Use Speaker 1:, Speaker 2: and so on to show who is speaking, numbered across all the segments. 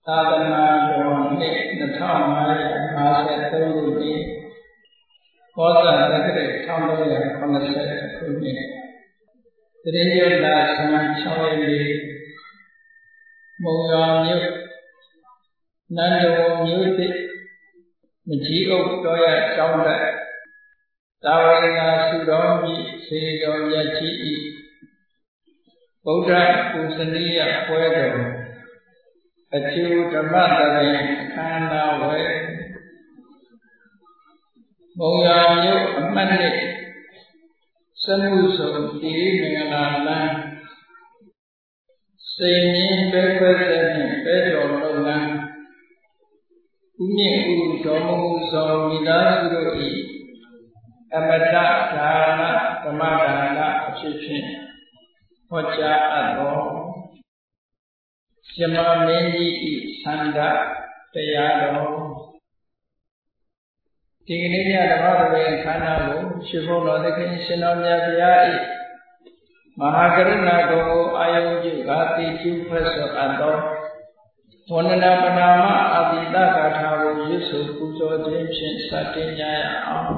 Speaker 1: သာသနာတော်နှစ်2553ခုနှစ်ကောဇာတက္ကရာ1380ခုနှစ်တရေရလာဆန်း6ရက်နေ့မုံရွာမြို့နန္ဒဝမြို့သစ်မကြီးအုပ်တော်ရကျောင်းတက်သာဝရဏစုတော်မြည်စေတော်မြတ်ကြီး၏ဗုဒ္ဓပူဇနီယပွဲတော်အကျိုးဓမ္မတရင်အခမ်းအနားဝယ်မုံရွာမြို့အမှတ်နှစ်စမှုစုံတိမင်္ဂလာလမ်းစေမြင်းပဲခွဲတဲ့နဲ့ပဲတော်လုပ်ငန်းဥမြင့်ဥတော်မူသောမိသားစုတို့၏အမတဒါနဓမ္မဒါနအဖြစ်ဖြင့်ဟောကြားအပ်သောယမမင်းကြီး၏ဆန္ဒတရားတော်ဒီကနေ့ညဓမ္မပရိခန္ဓာကိုရှင်ဘုန်းတော်သခင်ရှင်တော်မြတ်ဗျာ၏မဟာကရုဏာတော်ကိုအာယုံပြုကာတိကျုဖက်ဆိုအပ်သောဝန္ဒနာပနာမအပိတဂါထာကိုရွတ်ဆိုပူဇော်ခြင်းဖြင့်စတင်ကြရအောင်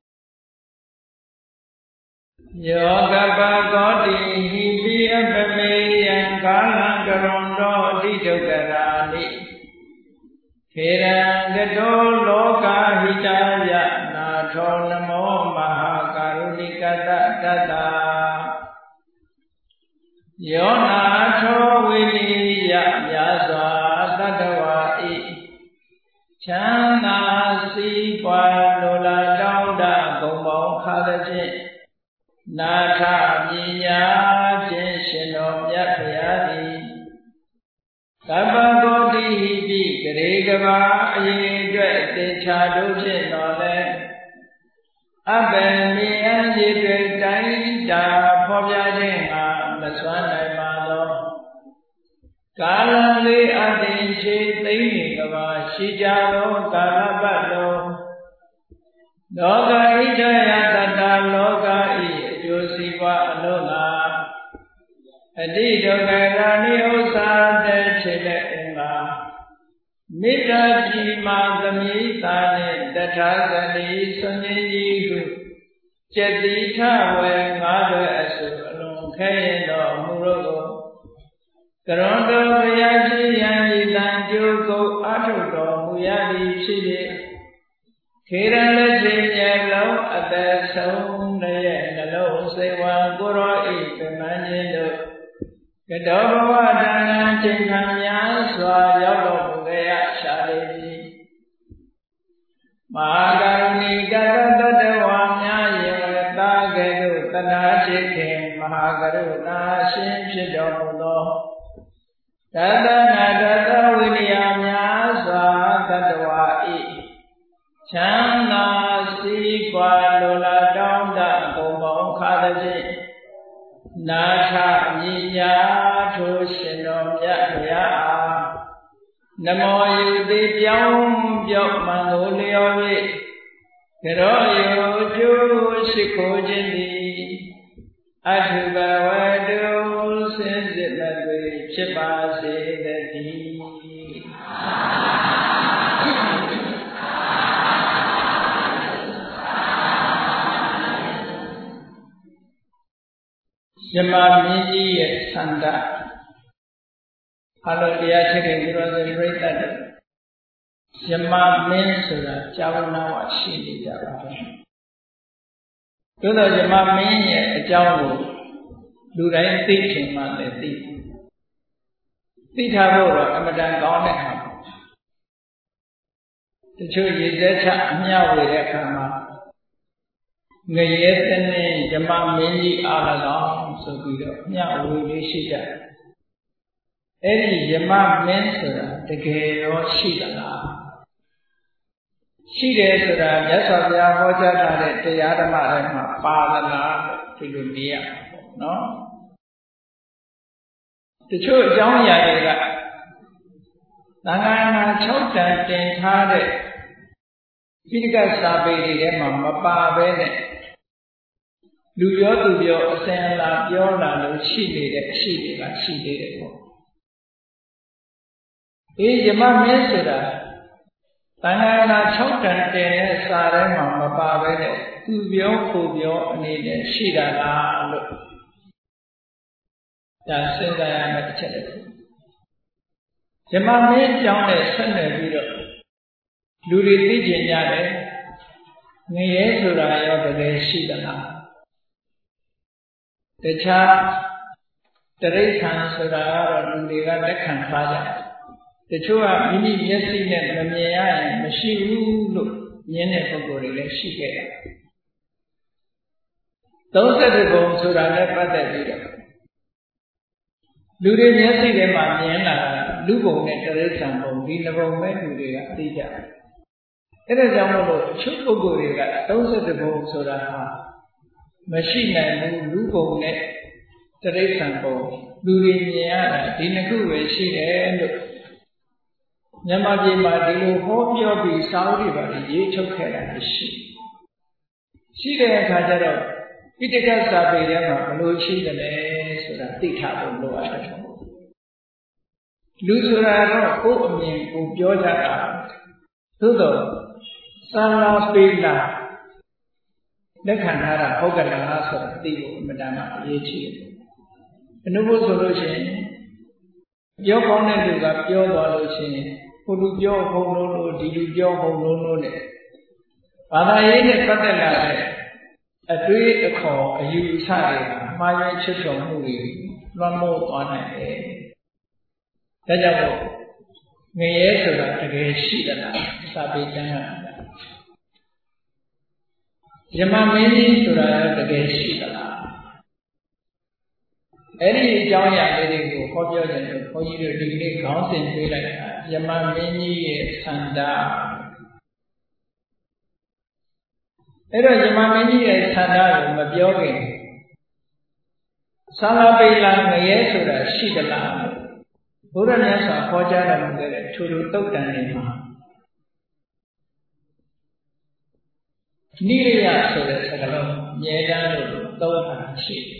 Speaker 1: ယောကပကောတိဟိပိအပမေယံကာလံကရွန်တော်အတိဒုက္ခရာနိခေရံကတောလောကဟိတယနာထောနမောမဟာကာရုဏိကတတတယောနာထောဝိနိယမြာစွာတတဝါဤချမ်းသာစီးပွားလိုလားတောင်းတဂုံပေါင်းခါသဖြင့်နာထပညာခြင်းရှင်တော်မြတ်ဖရာသည်သဗ္ဗကောတိဟိပိဂရေကဘာအရင်အတွက်သေချာတို့ဖြင့်တော်လဲအဘယ်မြင်အရည်တွေတိုင်းတာဖော်ပြခြင်းဟာမစွမ်းနိုင်ပါသောကာလလေးအတင်ချေသိမ့်နေကဘာရှိကြသောကာလပတ်လုံးလောကဣဒယတတလောကဤအကျိုးစီးပွားအလုံးငါအတိဒုက္ခရာနိဥ္စာတဲ့ခြေလက်အင်္ဂါမေတ္တာကြီးမှသမိတာနှင့်တထာဂတိဆွန်ကြီးကြီးဟုကျက်တိထဝေငါးတွယ်အစုအလုံးခဲရင်တော်မူလို့ကရွန်တော်ဘုရားရှင်ယံဤတန်ကျိုးကိုအထုတော်မူရသည်ဖြစ်၍ခေရလက်ခြင်းရဲ့လုံးအသက်ဆုံးတဲ့နှလုံးစိတ်ဝါကိုရောဤပြမန်းခြင်းတို့ကတောဘဝတဏ္ဍချိန်ခံများစွာရောက်တော်မူခဲ့ရရှာလေသည်မဟာကရုဏီကတတဝါများယေတာကဲ့သို့တဏှာချစ်ခင်မဟာကရုဏာရှင်ဖြစ်တော်မူသောတတနာတတဝိနည်းများစွာတတဝါဤချမ်းသာစီးပွားလိုလားတောင်းတဂုံပေါင်းခါသဖြင့်နာထမြညာထိုရှင်တော်မြတ်ဘုရားအားနမောယုတိပြောင်းပြောက်မှန်ကိုလျော်၍ကရောယောကျိုးရှိခိုးခြင်းသည်အထုဘဝတုစင်စစ်လက်တွေဖြစ်ပါစေတည်းယမမင်းကြီးရဲ့ဆန္ဒအလိုတရားချစ်ခင်သူတော်စင်ပြိတ္တတွေယမမင်းဆိုတာကြာဝနာဝရှိနေကြပါပဲသို့တော့ယမမင်းရဲ့အကြောင်းကိုလူတိုင်းသိချင်မှလည်းသိထားဖို့တော့အမတန်ကောင်းတဲ့အခါတချို့ရည်သက်ချအမျှဝေတဲ့အခါမှာငရဲတနေယမမင်းကြီးအား၎င်းဆိုပြီးတော့မျှဝေလေးရှိကြတယ်အဲ့ဒီယမမင်းဆိုတာတကယ်ရောရှိသလားရှိတယ်ဆိုတာမြတ်စွာဘုရားဟောကြားထားတဲ့တရားဓမ္မတွေမှာပါသလားဒီလိုမြင်ရပါနော်တချို့အကြောင်းအရာတွေကသံဃာနာ6တန်တင်ထားတဲ့ပိဋကစာပေတွေထဲမှာမပါဘဲနဲ့လူပြောသူပြောအစဉ်အလာပြောလာလို့ရှိနေတဲ့အရှိတွေကရှိသေးတယ်ပေါ့ယမမင်းဆိုတာတန်ခါနာ6တန်တင်တဲ့စာထဲမှာမပါပဲတဲ့သူပြောကိုပြောအနေနဲ့ရှိတာလားလို့ဒါစဉ်းစားရမယ့်တစ်ချက်တစ်ခုယမမင်းကြောင်းနဲ့ဆက်နွယ်ပြီးတော့လူတွေသိကျင်ကြတယ်ငရဲဆိုတာရောတကယ်ရှိသလားတခြားတရိစ္ဆာန်ဆိုတာကတော့လူတွေကလက်ခံထားကြတယ်တချို့ကမိမိမျက်စိနဲ့မမြင်ရရင်မရှိဘူးလို့မြင်တဲ့ပုဂ္ဂိုလ်တွေလည်းရှိခဲ့တယ်32ဘုံဆိုတာလည်းပတ်သက်ပြီးတော့လူတွေမျက်စိထဲမှာမြင်လာတာလူဘုံနဲ့တရိစ္ဆာန်ဘုံဒီနှစ်ဘုံပဲလူတွေကသိကြတယ်အဲဒါကြောင့်မို့လို့အချို့ပုဂ္ဂိုလ်တွေက32ဘုံဆိုတာဟာမရှိနိုင်ဘူးလူဘုံနဲ့တရိစ္ဆာန်ဘုံလူတွေမြင်ရတာဒီနှစ်ခုပဲရှိတယ်လို့မြန်မာပြည်မှာဒီလိုဟောပြောပြီးစာအုပ်တွေပါရေးချုပ်ခဲ့တာရှိတဲ့အခါကျတော့ပိဋကစာပေထဲမှာဘလို့ရှိတယ်လဲဆိုတာသိထားဖို့လိုအပ်တယ်လူဆိုတာတော့ကိုယ်အမြင်ကိုပြောကြတာသို့တော့စာလာပေလာလက်ခံထားတာဟုတ်ကလားဆိုတာသိဖို့အမှန်တမ်းအရေးကြီးတယ်အနုဘုဆိုလို့ရှိရင်ပြောကောင်းတဲ့လူကပြောသွားလို့ရှိရင်ဟိုလူပြောဟုတ်လို့ဒီလူပြောဟုတ်လို့နဲ့ဘာသာရေးနဲ့ပတ်သက်လာတဲ့အတွေးအခေါ်အယူအဆတွေကမှားယွင်းချွတ်ချော်မှုတွေလွှမ်းမိုးသွားနိုင်တယ်။ဒါကြောင့်မို့ငရဲဆိုတာတကယ်ရှိသလားစာပေကျမ်းကယမမင်းကြီးဆိုတာတကယ်ရှိသလားအဲ့ဒီအကြောင်းအရာလေးတွေကိုဟောပြောကြတယ်ဘုန်းကြီးတို့ဒီနေ့ခေါင်းစဉ်ပေးလိုက်တာယမမင်းကြီးရဲ့ဆန္ဒအဲ့တော့ယမမင်းကြီးရဲ့ဆန္ဒကိုမပြောခင်သာလပေလာငရဲဆိုတာရှိသလားဘုရားမြတ်စွာဟောကြားတော်မူတဲ့ထူထူတုတ်တန်တွေမှာနိရိယဆိုတဲ့စကားလုံးအမြဲတမ်းလို့သုံးတာရှိတယ်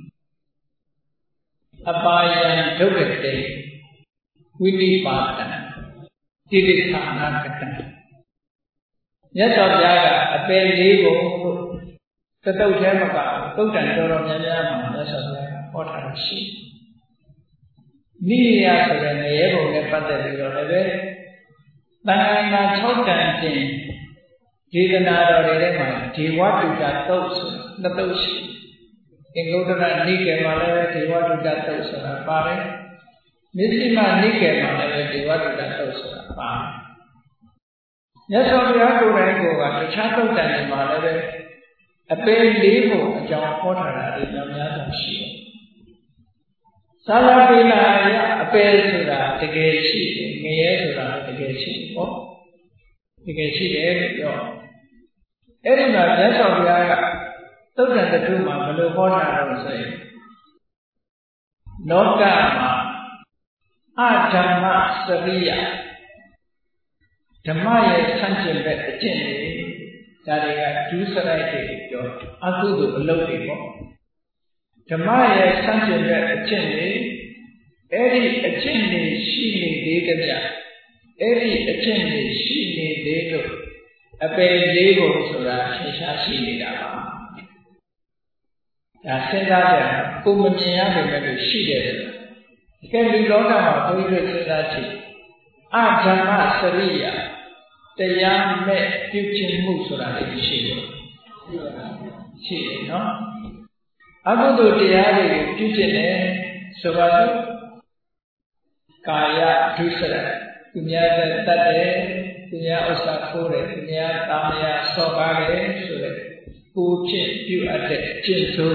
Speaker 1: အပါယံဒုက္ခတေဝိနိပါတံတိတိခာနာကတံမြတ်စွာဘုရားကအပယ်လေးပုံလို့သတုတ်ထဲမှာကသုတ်တန်တော်တော်များများမှာမြတ်စွာဘုရားဟောထားတာရှိနိရိယဆိုတဲ့ငရဲပုံနဲ့ပတ်သက်ပြီးတော့လည်းပဲတန်ခါနာ6တန်တင်ဒေသနာတော်တွေထဲမှာဒေဝတုတ္တသုတ်ဆိုနှစ်သုတ်ရှိအင်္ဂုတ္တရနိကေမှာလည်းဒေဝတုတ္တသုတ်ဆိုတာပါတယ်မြစ္စည်းမနိကေမှာလည်းဒေဝတုတ္တသုတ်ဆိုတာပါတယ်မြတ်စွာဘုရားကိုယ်တိုင်ကတခြားသုတ်တန်တွေမှာလည်းပဲအပယ်လေးပုံအကြောင်းဟောထားတာတွေများစွာရှိတယ်သာလပေလာရအပယ်ဆိုတာတကယ်ရှိတယ်ငရဲဆိုတာတကယ်ရှိတယ်ဟောတကယ်ရှိတယ်လို့ပြောအဲ့ဒီမှာမြတ်စွာဘုရားကသုတ်တန်တထုမှာဘယ်လိုဟောထားတော့ဆိုရင်လောကမှာအဓမ္မစရိယဓမ္မရဲ့ဆန့်ကျင်ဘက်အကျင့်တွေဒါတွေကဒုစရိုက်တွေပြောအကုသိုလ်အလုပ်တွေပေါ့ဓမ္မရဲ့ဆန့်ကျင်ဘက်အကျင့်တွေအဲ့ဒီအကျင့်တွေရှိနေသေးကြအဲ့ဒီအကျင့်တွေရှိနေသေးလို့အပယ်လေးပုံဆိုတာထင်ရှားရှိနေတာပါဒါစဉ်းစားကြကိုမမြင်ရပေမဲ့လို့ရှိတယ်ကဲလူလောကမှာဘုန်းကြီးတို့စဉ်းစားကြည့်အဓမ္မစရိယတရားမဲ့ပြုကျင့်မှုဆိုတာလည်းရှိတယ်ရှိတယ်နော်အကုသိုလ်တရားတွေကိုပြုကျင့်တယ်ဆိုပါစို့ကာယဒုစရသူများတတ်တယ်သူများဥစ္စာခိုးတယ်သူများတာမယာဆော့ကားတယ်ဆိုတဲ့ကိုဖြင့်ပြုအပ်တဲ့ကျင့်ဆို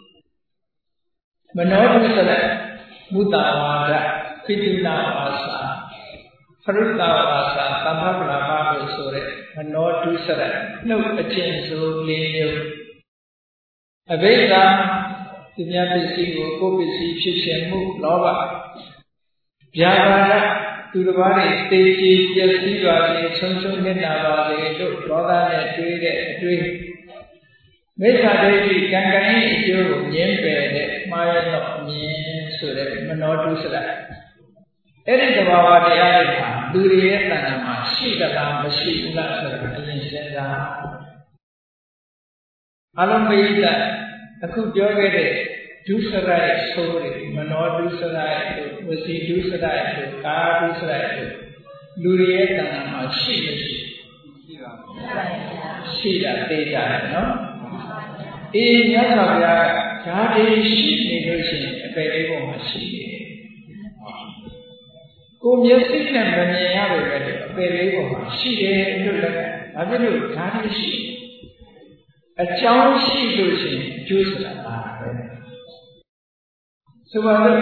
Speaker 1: မနောဒုစရမုတ္တဝါဒပိဋိနာဝါစာဖရုတ္တဝါစာသမ္ဗဗလာမလို့ဆိုတဲ့မနောဒုစရနှုတ်အကျင့်ဆို၄မျိုးအဘိဓမ္မာသူများပစ္စည်းကိုကိုယ်ပစ္စည်းဖြစ်ခြင်းမှုလောဘဗျာပါဒသူတစ်ပါးတွေသေချေပျက်စီးပါစေဆုံးရှုံးနေတာပါလေလို့ဒေါသနဲ့တွေးတဲ့အတွေးမိစ္ဆာဒိဋ္ဌိကံကံရဲ့အကျိုးကိုမြင်ပယ်တဲ့မှားရတော့မြင်ဆိုတဲ့မနောဒုစရအဲ့ဒီသဘာဝတရားတွေဟာလူတွေရဲ့တဏ္ဍာမှာရှိတလားမရှိဘူးလားဆိုတာအရင်စဉ်းစားအလုံးပိဋကအခုပြောခဲ့တဲ့ဒုစရိုက်ဆိုးတွေမနောဒုစရိုက်တို့ဝစီဒုစရိုက်တို့ကာဒုစရိုက်တို့လူတွေရဲ့တဏ္ဍာမှာရှိမရှိပါဘူးရှိတာသိကြတယ်နော်အေးမြတ်စွာဘုရားဓာတ်တွေရှိနေလို့ရှိရင်အပေလေးပေါ်မှာရှိတယ်ကိုမျက်စိနဲ့မမြင်ရပေမဲ့အပေလေးပေါ်မှာရှိတယ်လို့လည်းဘာဖြစ်လို့ဓာတ်တွေရှိအကြောင်းရှိလို့ရှိရင်အကျိုးဆိုတာပါပဲဆိုပါတော့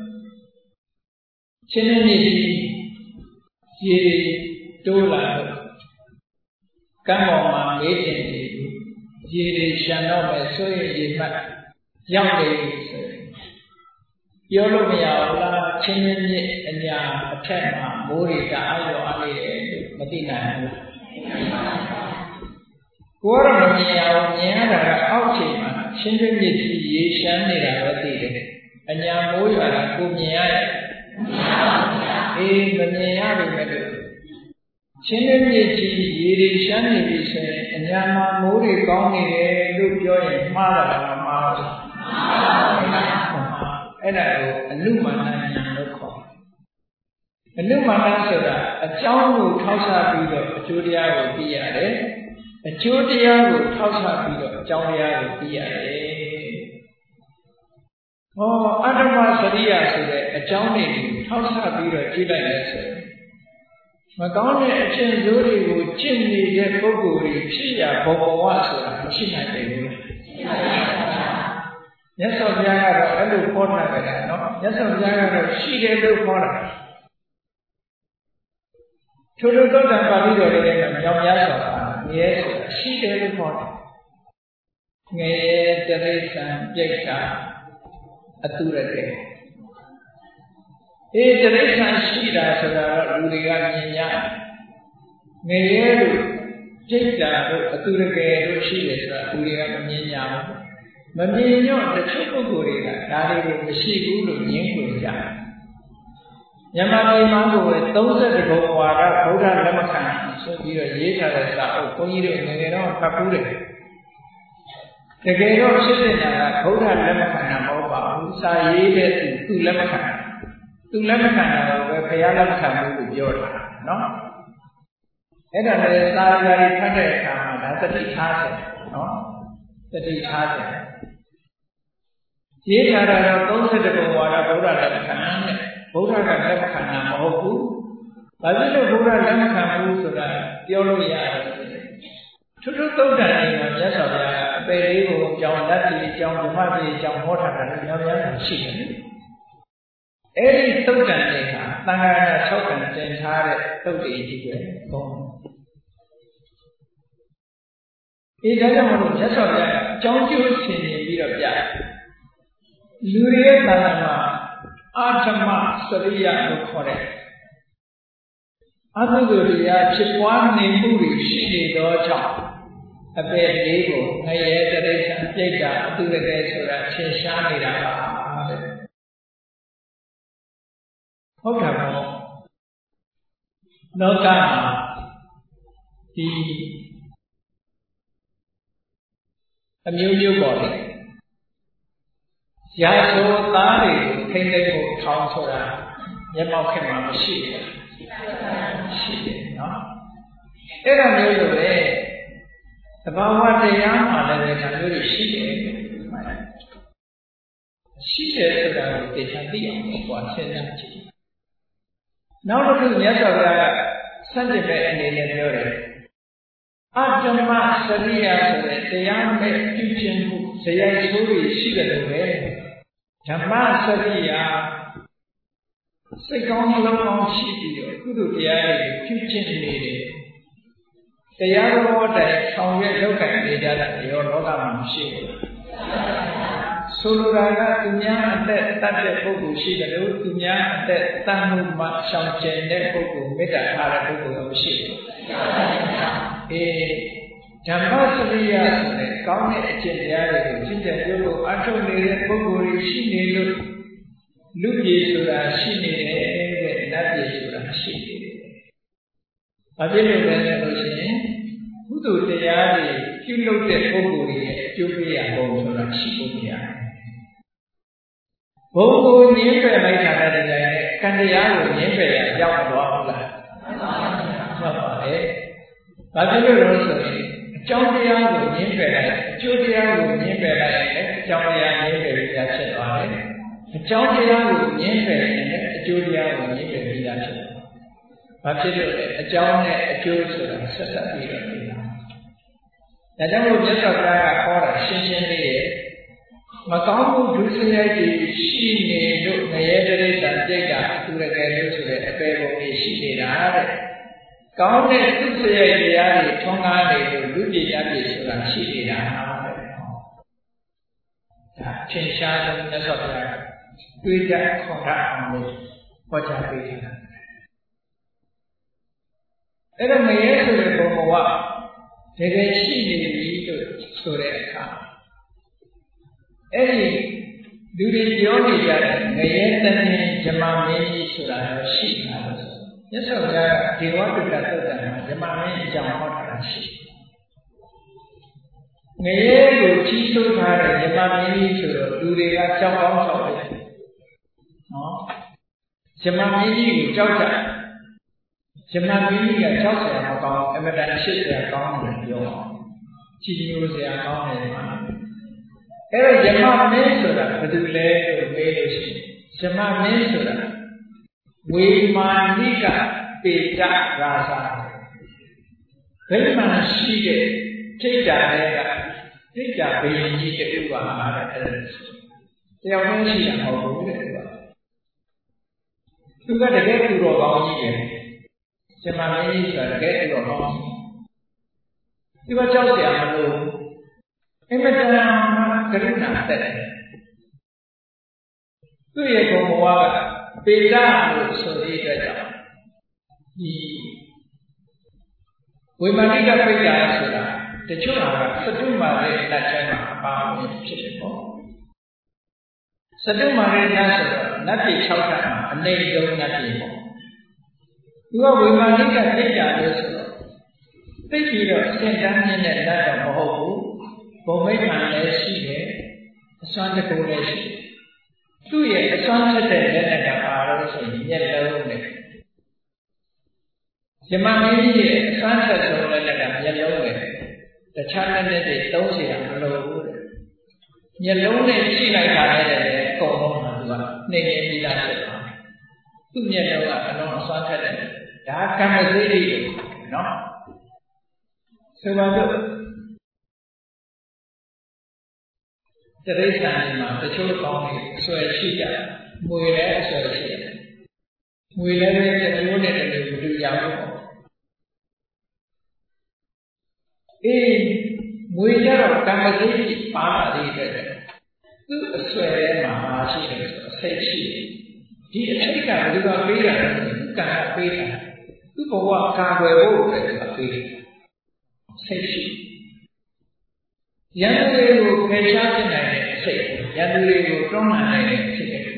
Speaker 1: ချင်းနေနေရေတိုးလာတော့ကမ်းပေါ်မှာမေးတင်နေရေတွေရှံတော့မယ်ဆိုရင်ရေမှတ်ရောက်တယ်ဆိုရင်ပြောလို့မရဘူးလားချင်းမြင့်အညာအထက်မှာမိုးတွေတအားရောအားနေတယ်လို့မသိနိုင်ဘူးလားကိုယ်ကတော့မမြင်ရဘူးမြင်ရတာကအောက်ချိန်မှာချင်းမြင့်ကြီးရေရှမ်းနေတာပဲသိတယ်အညာမိုးရွာတာကိုမြင်ရတယ်အေးမမြင်ရပြီမဲ့လို့ချင်းမြင့်ကြီးရေတွေရှမ်းနေပြီဆိုရင်အညာမှာမိုးတွေကောင်းနေတယ်လို့ပြောရင်မှားတာလားမှားဘူးအဲ့ဒါကိုအနုမာနဉာဏ်လို့ခေါ်တယ်အနုမာနဆိုတာအကြောင်းကိုထောက်ဆပြီးတော့အကျိုးတရားကိုသိရတယ်အကျိုးတရားကိုထောက်ဆပြီးတော့အကြောင်းတရားကိုသိရတယ်ဟောအတ္တမစရိယဆိုတဲ့အကြောင်းတွေကိုထောက်ဆပြီးတော့ကြည့်လိုက်လဲဆိုမကောင်းတဲ့အကျင့်ဆိုးတွေကိုကျင့်နေတဲ့ပုဂ္ဂိုလ်တွေဖြစ်ရဘဝဆိုတာမရှိနိုင်ဘူးမြတ်စွာဘုရားကတော့အဲ့လိုခေါ်တာပဲနော်မြတ်စွာဘုရားကတော့ရှိတယ်လို့ခေါ်တာထို့သောတံပါဠိတော်တွေနဲ့မြောင်များစွာငရဲဆိုတာရှိတယ်လို့ခေါ်တယ်ငရဲတရိစ္ဆာန်ပြိတ္တာအတုရတဲ့အေးတရိစ္ဆာန်ရှိတာဆိုတာတော့လူတွေကမြင်ရတယ်ငရဲတို့ပြိတ္တာတို့အတုရကယ်တို့ရှိတယ်ဆိုတာလူတွေကမမြင်ကြဘူးမမြင်ညော့တချို့ပုဂ္ဂိုလ်တွေကဒါတွေကိုမရှိဘူးလို့ငြင်းကွယ်ကြတယ်မြန်မာပြည်မှာကိုပဲ30ဘုံဝါဒဗုဒ္ဓလက်မခံဆိုပြီးတော့ရေးထားတဲ့စာအုပ်ဘုန်းကြီးတို့ငယ်ငယ်တော့ဖတ်ဘူးတယ်တကယ်တော့ဖြစ်နေတာကဗုဒ္ဓလက်မခံတာမဟုတ်ပါဘူးစာရေးတဲ့သူလက်မခံတာသူလက်မခံတာကိုပဲဘုရားလက်မခံဘူးလို့ပြောတာနော်အဲ့ဒါလည်းစာရီဖတ်တဲ့အခါမှာဒါတတိထားတယ်နော်တတိထားတယ်ရေးထားတာတော့30ဘုံဝါဒဗုဒ္ဓလက်မခံတဲ့ဗုဒ္ဓကလက်မခံတာမဟုတ်ဘူး။ဘာဖြစ်လို့ဗုဒ္ဓလက်မခံဘူးဆိုတာပြောလို့ရတယ်။ထုထုသုတ်တန်တွေမှာမြတ်စွာဘုရားအပေလေးကိုအကြောင်းလက်ကြီးအကြောင်းဓမ္မကြီးအကြောင်းဟောထားတာလည်းများများရှိတယ်။အဲဒီသုတ်တန်တွေဟာသံဃာရ6တန်ကျင်ထားတဲ့သုတ်တွေကြီးပဲ။ဟုတ်။ဒါကြောင့်မလို့မြတ်စွာဘုရားအကြောင်းကျိုးဆင်ခြင်ပြီးတော့ပြတယ်။လူတွေရဲ့သာသနာမှာအာဓမ္မစရိယလို့ခေါ်တဲ့အကုသိုလ်တရားဖြစ်ပွားနေမှုတွေရှိနေသောကြောင့်အပေလေးကိုငရဲတရိစ္ဆာန်ပြိတ္တာအတုရကယ်ဆိုတာထင်ရှားနေတာပါတဲ့ဟုတ်တာပေါ့လောကမှာဒီအမျိုးမျိုးပေါ်တယ်ရာဇဝသားတွေကိုထိမ့်သိမ့်ဖို့ထောင်းဆိုတာမျက်မှောက်ခင်မှာမရှိဘူးရှိတယ်နော်အဲ့ဒါမျိုးလိုပဲသဘာဝတရားမှာလည်းဒါမျိုးတွေရှိတယ်ရှိတယ်ဆိုတာကိုသိချင်သိအောင်ကွာစဉ်းစားကြည့်နောက်တစ်ခုမြတ်စွာဘုရားကစัจ jit ပဲအနေနဲ့ပြောတယ်အတ္တမစရိယဆိုတဲ့တရားမဲ့ပြုခြင်းမှုဇယိုက်ဆိုးတွေရှိတယ်လို့ပဲဓမ္မစရိယစိတ်ကောင်းနှလုံးကောင်းရှိပြီးတော့ကုသိုလ်တရားတွေပြုကျင့်နေတယ်တရားတော်တိုင်ဆောင်ရွက်လုပ်ကိုင်နေကြတာရောလောကမှာမရှိဘူးဆိုလိုတာကသူများအသက်တတ်တဲ့ပုဂ္ဂိုလ်ရှိတယ်လို့သူများအသက်တန်မှုမှရှောင်ကျဉ်တဲ့ပုဂ္ဂိုလ်မေတ္တာထားတဲ့ပုဂ္ဂိုလ်မရှိဘူးဓမ္မစရိယဆိုတဲ့ကောင်းတဲ့အကျင့်တရားတွေကိုရှင်းပြပြောလို့အထုတ်နေတဲ့ပုဂ္ဂိုလ်တွေရှိနေလို့လူကြီးဆိုတာရှိနေတယ်တဲ့နတ်ဘာဖြစ်လို့လဲဆိုရင်ကုသိုလ်တရားတွေပြုလုပ်တဲ့ပုဂ္ဂိုလ်တွေရဲ့အကျိုးပေးရပုံဆိုတာရှိဖို့မရတယ်ဘုံကိုငြင်းပယ်လိုက်တာတဲ့တိုင်နဲ့ကံတရားကိုငြင်းပယ်ရရောက်မသွားဘူးလားရောက်ပါလေဘာဖြစ်လို့လဲဆိုရင်အကြောင်းတရားကိုငြင်းပယ်လိုက်အကျိုးတရားကိုငြင်းပယ်လိုက်ရင်အကြောင်းတရားငြင်းပယ်ပြီးသားဖြစ်သွားတယ်အကြောင်းတရားကိုငြင်းပယ်ရင်အကျိုးတရားကိုငြင်းပယ်ပြီးသားဖြစ်တယ်ဘာဖြစ်လို့လဲအကြောင်းနဲ့အကျိုးဆိုတာဆက်ဆက်ပြီးတော့နေတာဒါကြောင့်မို့မြတ်စွာဘုရားကဟောတာရှင်းရှင်းလေးရဲ့မကောင်းမှုဒုစရိုက်တွေရှိနေလို့ငရဲတိရစ္ဆာန်ပြိတ္တာသူရကယ်လို့ဆိုတဲ့အပေပုံတွေရှိနေတာတဲ့ကောင်းတဲ့ဒုစရိုက်တရားတွေထွန်းကားနေလို့လူပညာပြည့်ဆိုတာရှိနေတာတဲ့ဒါထင်ရှားတဲ့မြတ်စွာဘုရားတွေးကြခေါ်တာအောင်လို့ဟောကြားပေးတာအဲ့တော့ငရဲဆိုတဲ့ဘုံဘဝတကယ်ရှိနေပြီလို့ဆိုတဲ့အခါအဲ့ဒီလူတွေပြောနေကြတဲ့ငရဲတဏ္ဍဇမမင်းကြီးဆိုတာတော့ရှိတာလို့မြတ်စွာဘုရားဒေဝတုတ္တသုတ္တမှာဇမမင်းအကြောင်းဟောတာရှိငရဲကိုကြီးစိုးထားတဲ့ဇမမင်းကြီးဆိုတော့လူတွေကကြောက်ကောင်းကြောက်တယ်နော်ဇမမင်းကြီးကိုကြောက်ကြဇမမင်းကြီးကကြောက်စရာမကောင်းအမတန်ရှိစရာကောင်းတယ်ပြောကြည်ညိုစရာကောင်းတယ်မှာအဲ့တော့ယမမင်းဆိုတာဘာတူလဲလို့မေးလို့ရှိရင်ယမမင်းဆိုတာဝေမာနိကပေတရာဇာဗိမာန်ရှိတဲ့ထိတ်တာတွေကထိတ်တာဘယင်ကြီးတူပါတဲ့အဲ့ဒါတယောက်တည်းရှိတာမဟုတ်ဘူးတဲ့သူကတကယ်သူတော်ကောင်းကြီးပဲယမမင်းကြီးဆိုတာတကယ်သူတော်ကောင်းကြီးသူကကြောက်စရာမလိုအမတန်ကရုဏာတက်တယ်သူ့ရဲ့ဘုံဘဝကပေတလို့ဆိုတဲ့အတွက်ကြောင့်ဒီဝိမာနိကပိဋကဆိုတာတချို့ဟာကသတုမာရဲ့လက်ချမ်းမှာအပါအဝင်ဖြစ်တယ်ပေါ့သတုမာရဲ့လက်ဆိုတော့နတ်ပြည်6ခါမှာအနေဆုံးနတ်ပြည်ပေါ့သူကဝိမာနိကပိဋကလို့ဆိုတော့သိပြီးတော့အစဉ်တန်းမြင့်တဲ့လက်တော့မဟုတ်ဘူးဘုံမိတ်မှန်လည်းရှိတယ်အစွမ်းတကူလည်းရှိတယ်သူ့ရဲ့အစွမ်းဖြစ်တဲ့လက်နဲ့ကပါလို့ဆိုရင်မျက်လုံးနဲ့ယမမင်းကြီးရဲ့အစွမ်းဆက်ဆုံးလက်နဲ့ကမျက်လုံးနဲ့တခြားလက်နဲ့သုံးเสียမလိုဘူးတဲ့မျက်လုံးနဲ့ကြည့်လိုက်တာလည်းအကုန်လုံးကသူကနှိမ့်နေပြီးသားဖြစ်သွားတယ်သူ့မျက်လုံးကအလုံးအစွမ်းထက်တယ်ဒါကံမစေးလေးနော်ဆိုပါတော့တရိစ္ဆာန်တွေမှာတချို့ကောင်းတွေအစွဲရှိကြတယ်။မွေလည်းအစွဲရှိတယ်။မွေလည်းပဲတစ်မျိုးနဲ့တစ်မျိုးမတူကြဘူးပေါ့။အေးမွေကြတော့ကံမစိတ်ပါလာသေးတယ်။သူ့အစွဲထဲမှာမရှိတယ်ဆိုအစိတ်ရှိတယ်။ဒီအစိတ်ကဘယ်လိုပေးရလဲဆိုရင်ကံကပေးတာ။သူ့ဘဝကာကွယ်ဖို့ပဲသူကပေးတယ်။စိတ်ရှိရန်သူတွေကိုဖယ်ရှားပြနိုင်တဲ့အစိတ်ရန်သူတွေကိုတွန်းလှန်နိုင်တဲ့အစိတ်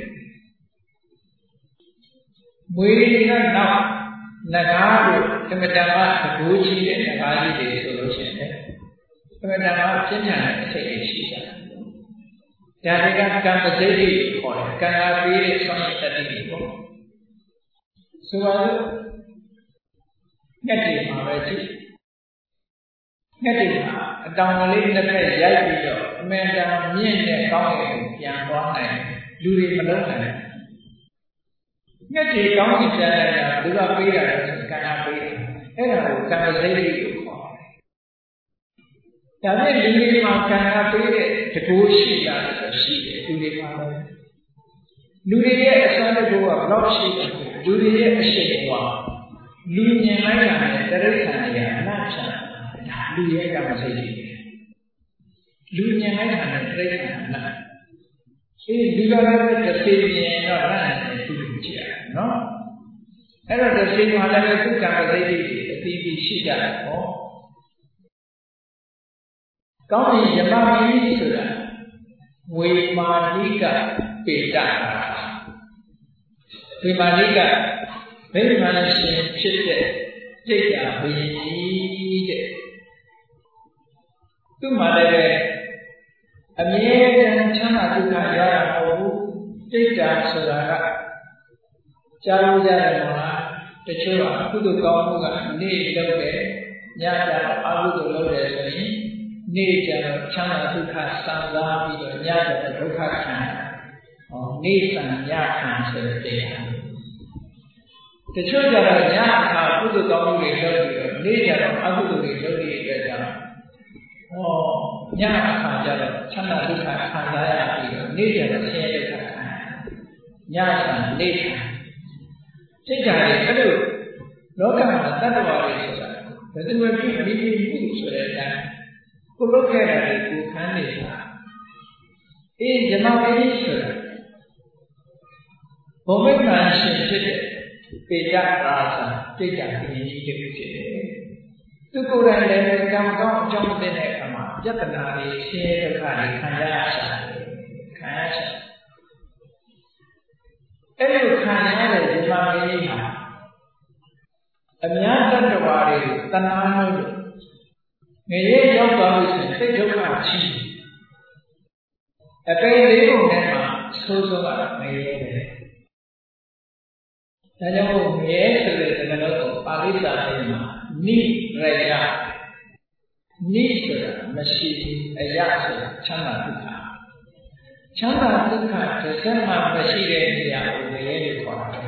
Speaker 1: မွေတွေကနောက်နဂါးတို့အမတန်မှအကူကြီးတဲ့နဂါးကြီးတွေဆိုလို့ရှိရင်အမတန်မှပြင်းထန်တဲ့အစိတ်တွေရှိကြတယ်။ဒါတွေကကံပစိတ်တွေခေါ်တယ်။ကံကပေးတဲ့ဆွမ်းရည်တတိတွေပေါ့။ဆိုတော့ငှက်တွေမှာပဲကြည့်ငှက်တွေမှာအတောင်ကလေးတစ်ဖက်ရိုက်ပြီးတော့အမှန်တန်မြင့်တဲ့ကောင်းကင်ကိုပြန်သွားနိုင်လူတွေမလုံးနိုင်ငှက်တွေကောင်းကင်ပြန်လာတာသူကပေးတာလဲဆိုကံကပေးတယ်အဲ့ဒါကိုကံစိတ်လေးကိုခေါ်တယ်ဒါနဲ့လူတွေမှာကံကပေးတဲ့တကူရှိတာဆိုရှိတယ်လူတွေမှာလည်းလူတွေရဲ့အစွမ်းတကူကဘယ်လောက်ရှိတယ်လူတွေရဲ့အရှိန်ကလူမြင်လိုက်တာနဲ့တရိစ္ဆာန်တွေကအနာချလူရဲ့ကံစိတ်ကြီးလူမြင်လိုက်တာနဲ့တိရစ္ဆာန်နာအေးဒီလိုလည်းတစ်စိမြင်တော့လည်းသူ့ကိုကြည့်ရနော်အဲ့တော့တစ်စိမှာလည်းသူ့ကံစိတ်ကြီးအသီးသီးရှိကြတယ်ဟောကောင်းပြီယမမင်းကြီးဆိုတာဝေမာနိကပေတဝေမာနိကဗိမာန်ရှင်ဖြစ်တဲ့တိတ်တာဘုရင်ကြီးတဲ့သူ့မှာလည်းအမြဲတမ်းချမ်းသာဒုက္ခရတာမဟုတ်ဘူးတိတ်တာဆိုတာကကြားလို့ရတယ်မလားတချို့ကကုသိုလ်ကောင်းမှုကနေလုပ်တယ်ညကျတော့အကုသိုလ်လုပ်တယ်ဆိုရင်နေ့ကျတော့ချမ်းသာဒုက္ခစံစားပြီးတော့ညကျတော့ဒုက္ခခံနေ့စံညခံဆိုတဲ့တရားတချို့ကျတော့ညအခါကုသိုလ်ကောင်းမှုတွေလုပ်ပြီးတော့နေ့ကျတော့အကုသိုလ်တွေလုပ်နေတဲ့ကြောင့်ညအခါကျတော့ချမ်းသာဒုက္ခခံစားရပြီးတော့နေ့ကျတော့ဆင်းရဲဒုက္ခခံညစံနေ့ခံစိတ်ဓာတ်ရဲ့အဲ့လိုလောကမှာတတ္တဝါတွေဆိုတာဘယ်သူမှဖြစ်မိမှုဆိုတဲ့အတိုင်းကိုလုတ်ခဲ့တာကိုခံနေတာဇမဝိရိဆိုတာဘုံမိတ်မှန်ရှင်ဖြစ်တဲ့ပေတရာသာတိတ်တာပြင်းကြီးတစ်ခုဖြစ်တယ်သူကိုယ်တိုင်လည်းကံကောင်းအကြောင်းမသိတဲ့အခါမှာပြဿနာတွေဆင်းရဲဒုက္ခတွေခံရရရှာတယ်ခံရရှာအဲ့လိုခံရတဲ့ဇမဝိရိဟာအများတတ္တဝါတွေကိုတဏှာလို့ငရေရောက်သွားလို့ရှိရင်စိတ်ဒုက္ခရှိအပေလေးပုံထဲမှာဆိုးဆိုးကငရေပဲဒါကြောင့်မို့ငရေဆိုတဲ့စကားလုံးကိုပါဠိစာထဲမှာနိရယနိဆိုတာမရှိဘူးအယဆိုတာချမ်းသာဒုက္ခချမ်းသာဒုက္ခတစ်စက်မှမရှိတဲ့နေရာကိုငရေလို့ခေါ်တယ်